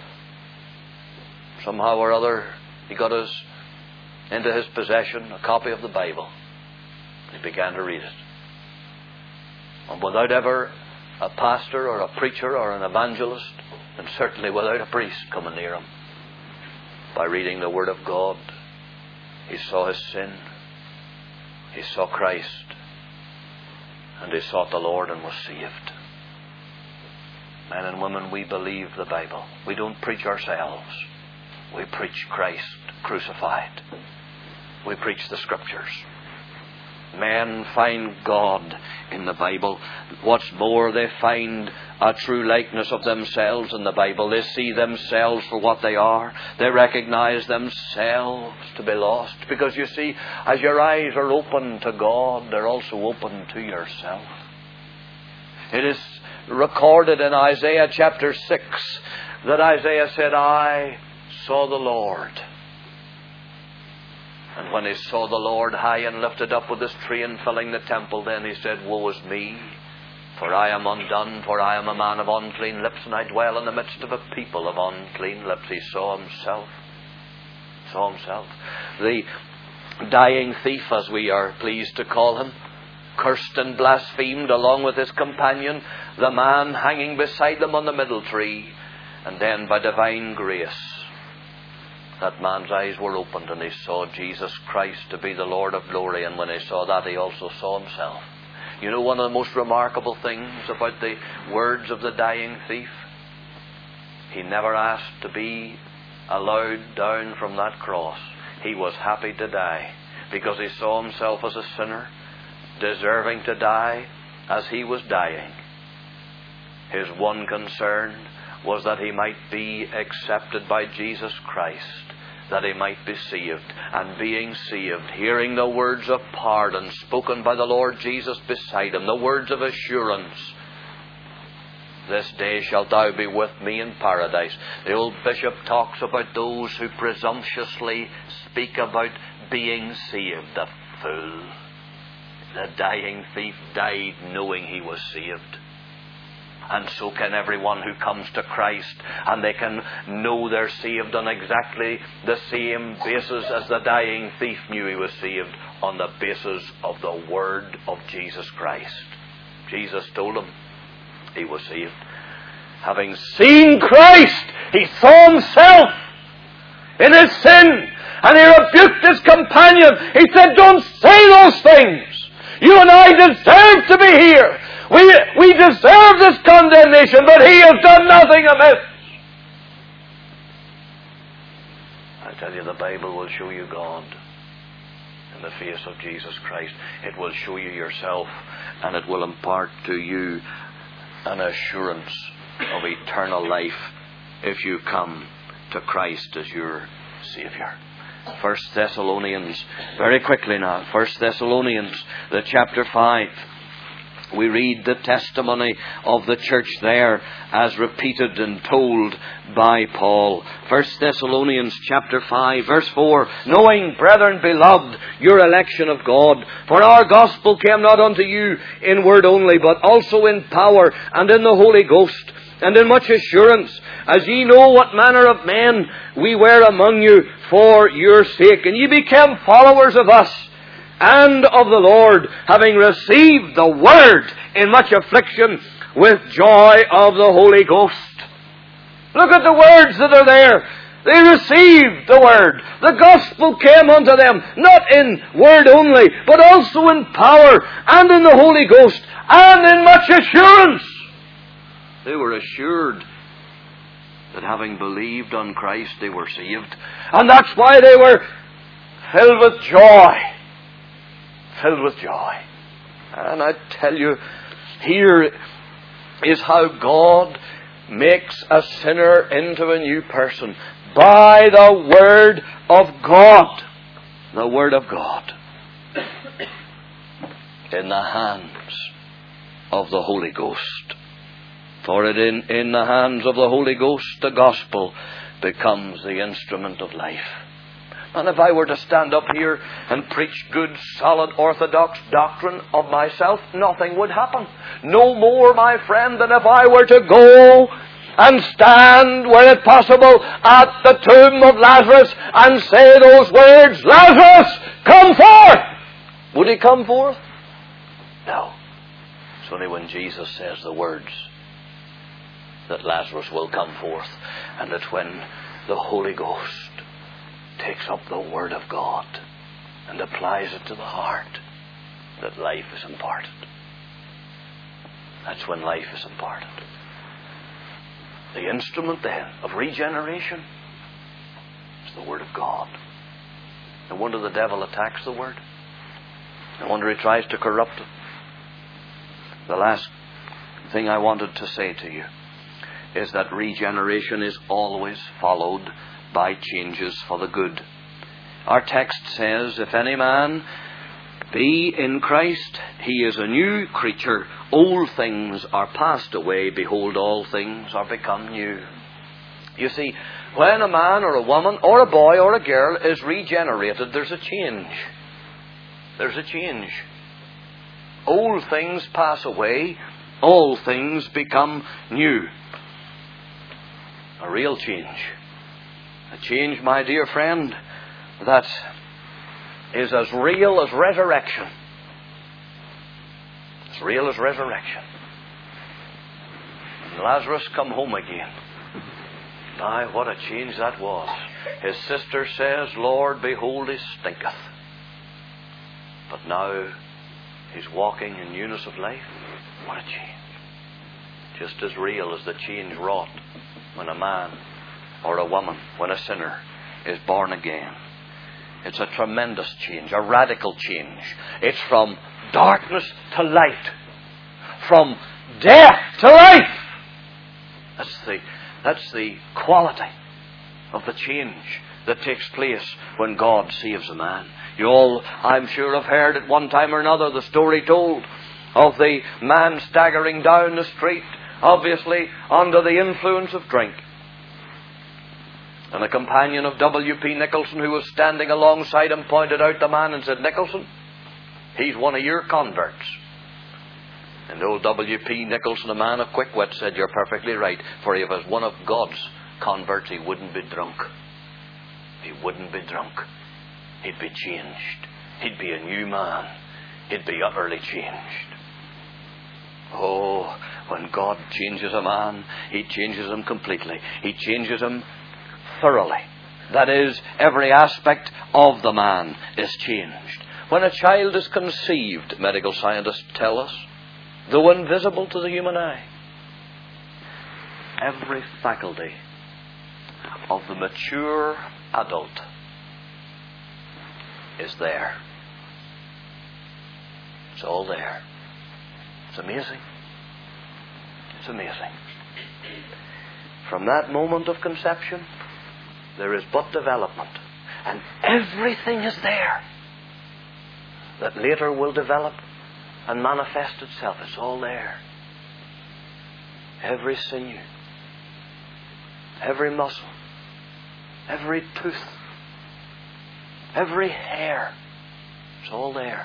somehow or other, he got his, into his possession a copy of the Bible. He began to read it. And without ever a pastor or a preacher or an evangelist, and certainly without a priest coming near him, by reading the Word of God, he saw his sin, he saw Christ, and he sought the Lord and was saved. Men and women, we believe the Bible. We don't preach ourselves. We preach Christ crucified. We preach the Scriptures. Men find God in the Bible. What's more, they find a true likeness of themselves in the Bible. They see themselves for what they are. They recognize themselves to be lost. Because you see, as your eyes are open to God, they're also open to yourself. It is recorded in Isaiah chapter six that Isaiah said, I saw the Lord. And when he saw the Lord high and lifted up with his train filling the temple, then he said, woe is me, for I am undone, for I am a man of unclean lips, and I dwell in the midst of a people of unclean lips. He saw himself. Saw himself. The dying thief, as we are pleased to call him, cursed and blasphemed along with his companion, the man hanging beside them on the middle tree. And then by divine grace, that man's eyes were opened and he saw Jesus Christ to be the Lord of glory. And when he saw that, he also saw himself. You know, one of the most remarkable things about the words of the dying thief? He never asked to be allowed down from that cross. He was happy to die because he saw himself as a sinner, deserving to die as he was dying. His one concern was that he might be accepted by Jesus Christ, that he might be saved. And being saved, hearing the words of pardon spoken by the Lord Jesus beside him, the words of assurance, this day shalt thou be with me in paradise. The old bishop talks about those who presumptuously speak about being saved. The fool. The dying thief died knowing he was saved. And so can everyone who comes to Christ, and they can know they're saved on exactly the same basis as the dying thief knew he was saved, on the basis of the Word of Jesus Christ. Jesus told him he was saved. Having seen Christ, he saw himself in his sin, and he rebuked his companion. He said, don't say those things. You and I deserve to be here. We, we deserve this condemnation, but he has done nothing amiss. I tell you, the Bible will show you God in the face of Jesus Christ. It will show you yourself, and it will impart to you an assurance of eternal life if you come to Christ as your Saviour. First Thessalonians, very quickly now, First Thessalonians, the chapter five. We read the testimony of the church there as repeated and told by Paul. First Thessalonians chapter five, verse four. Knowing, brethren beloved, your election of God, for our gospel came not unto you in word only, but also in power and in the Holy Ghost, and in much assurance, as ye know what manner of men we were among you for your sake. And ye became followers of us and of the Lord, having received the word in much affliction with joy of the Holy Ghost. Look at the words that are there. They received the word. The gospel came unto them, not in word only, but also in power and in the Holy Ghost and in much assurance. They were assured that having believed on Christ, they were saved. And that's why they were filled with joy. Filled with joy. And I tell you, here is how God makes a sinner into a new person. By the Word of God. the Word of God in the hands of the Holy Ghost. For it in, in the hands of the Holy Ghost, the gospel becomes the instrument of life. And if I were to stand up here and preach good, solid, orthodox doctrine of myself, nothing would happen. No more, my friend, than if I were to go and stand, were it possible, at the tomb of Lazarus and say those words, "Lazarus, come forth!" Would he come forth? No. It's only when Jesus says the words that Lazarus will come forth. And it's when the Holy Ghost takes up the Word of God and applies it to the heart that life is imparted. That's when life is imparted. The instrument then of regeneration is the Word of God. No wonder the devil attacks the Word. No wonder he tries to corrupt it. The last thing I wanted to say to you is that regeneration is always followed by changes for the good. Our text says, "If any man be in Christ, he is a new creature. Old things are passed away. Behold, all things are become new." You see, when a man or a woman or a boy or a girl is regenerated, there's a change. There's a change. Old things pass away. All things become new. A real change. A change, my dear friend, that is as real as resurrection. As real as resurrection. And Lazarus come home again. My, what a change that was. His sister says, "Lord, behold, he stinketh." But now he's walking in newness of life. What a change. Just as real as the change wrought when a man or a woman, when a sinner is born again. It's a tremendous change, a radical change. It's from darkness to light. From death to life. That's the, that's the quality of the change that takes place when God saves a man. You all, I'm sure, have heard at one time or another the story told of the man staggering down the street, obviously under the influence of drink. And a companion of W P Nicholson who was standing alongside him pointed out the man and said, "Nicholson, he's one of your converts." And old W P Nicholson, a man of quick wit, said, "You're perfectly right, for if he was one of God's converts, he wouldn't be drunk. He wouldn't be drunk. He'd be changed. He'd be a new man. He'd be utterly changed." Oh, when God changes a man, He changes him completely. He changes him thoroughly. That is, every aspect of the man is changed. When a child is conceived, medical scientists tell us, though invisible to the human eye, every faculty of the mature adult is there. It's all there. It's amazing. It's amazing. From that moment of conception, there is but development. And everything is there that later will develop and manifest itself. It's all there. Every sinew, every muscle, every tooth, every hair. It's all there.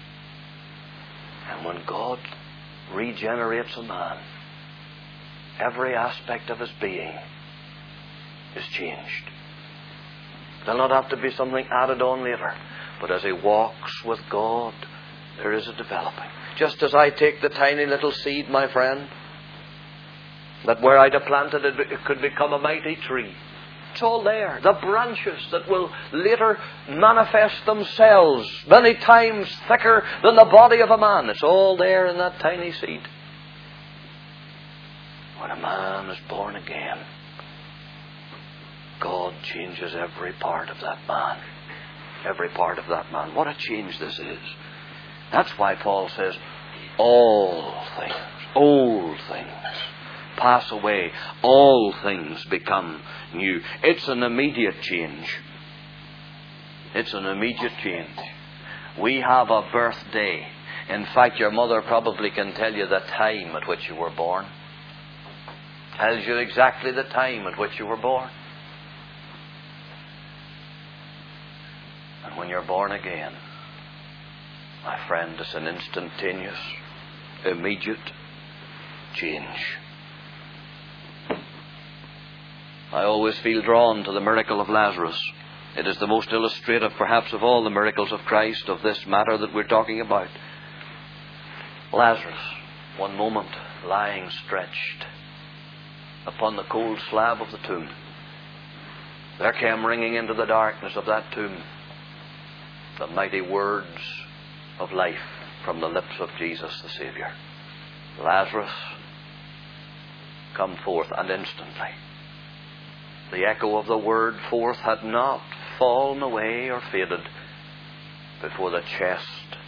And when God regenerates a man, every aspect of his being is changed. There'll not have to be something added on later. But as he walks with God, there is a developing. Just as I take the tiny little seed, my friend, that where I'd have planted it, it could become a mighty tree. It's all there. The branches that will later manifest themselves many times thicker than the body of a man. It's all there in that tiny seed. When a man is born again, God changes every part of that man. Every part of that man. What a change this is. That's why Paul says, all things, old things, pass away. All things become new. It's an immediate change. It's an immediate change. We have a birthday. In fact, your mother probably can tell you the time at which you were born. Tells you exactly the time at which you were born. And when you're born again, my friend, it's an instantaneous, immediate change. I always feel drawn to the miracle of Lazarus. It is the most illustrative, perhaps, of all the miracles of Christ, of this matter that we're talking about. Lazarus, one moment, lying stretched upon the cold slab of the tomb. There came ringing into the darkness of that tomb the mighty words of life from the lips of Jesus the Saviour. Lazarus, come forth. And instantly the echo of the word forth had not fallen away or faded before the chest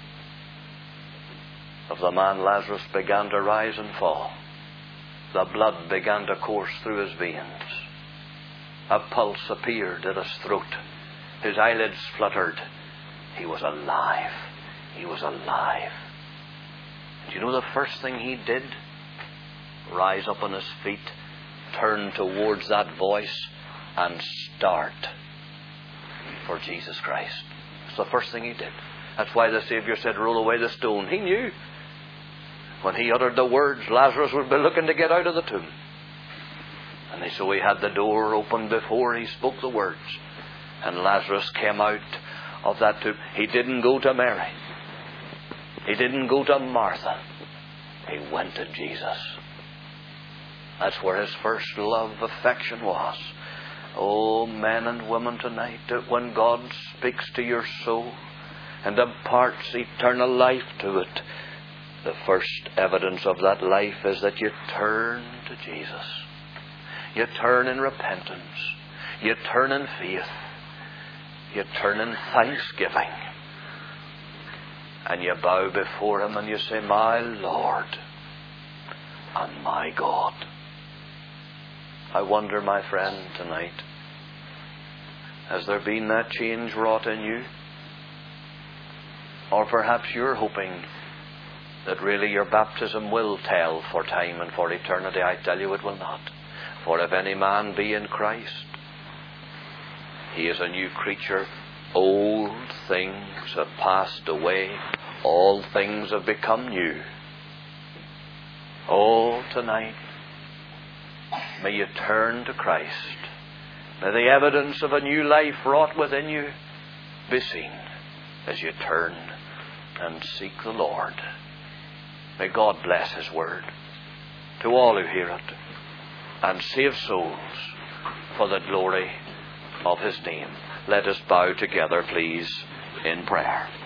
of the man Lazarus began to rise and fall. The blood began to course through his veins. A pulse appeared at his throat. His eyelids fluttered. He was alive. He was alive. Do you know the first thing he did? Rise up on his feet, turn towards that voice, and start for Jesus Christ. It's the first thing he did. That's why the Saviour said, roll away the stone. He knew when he uttered the words, Lazarus would be looking to get out of the tomb. And so he had the door open before he spoke the words. And Lazarus came out of that tomb. He didn't go to Mary. He didn't go to Martha. He went to Jesus. That's where his first love, affection was. Oh, men and women tonight, that when God speaks to your soul and imparts eternal life to it, the first evidence of that life is that you turn to Jesus. You turn in repentance. You turn in faith. You turn in thanksgiving. And you bow before Him and you say, my Lord and my God. I wonder, my friend, tonight, has there been that change wrought in you? Or perhaps you're hoping that really your baptism will tell for time and for eternity. I tell you it will not. For if any man be in Christ, he is a new creature. Old things have passed away. All things have become new. Oh, tonight, may you turn to Christ. May the evidence of a new life wrought within you be seen as you turn and seek the Lord. May God bless His word to all who hear it and save souls for the glory of His name. Let us bow together, please, in prayer.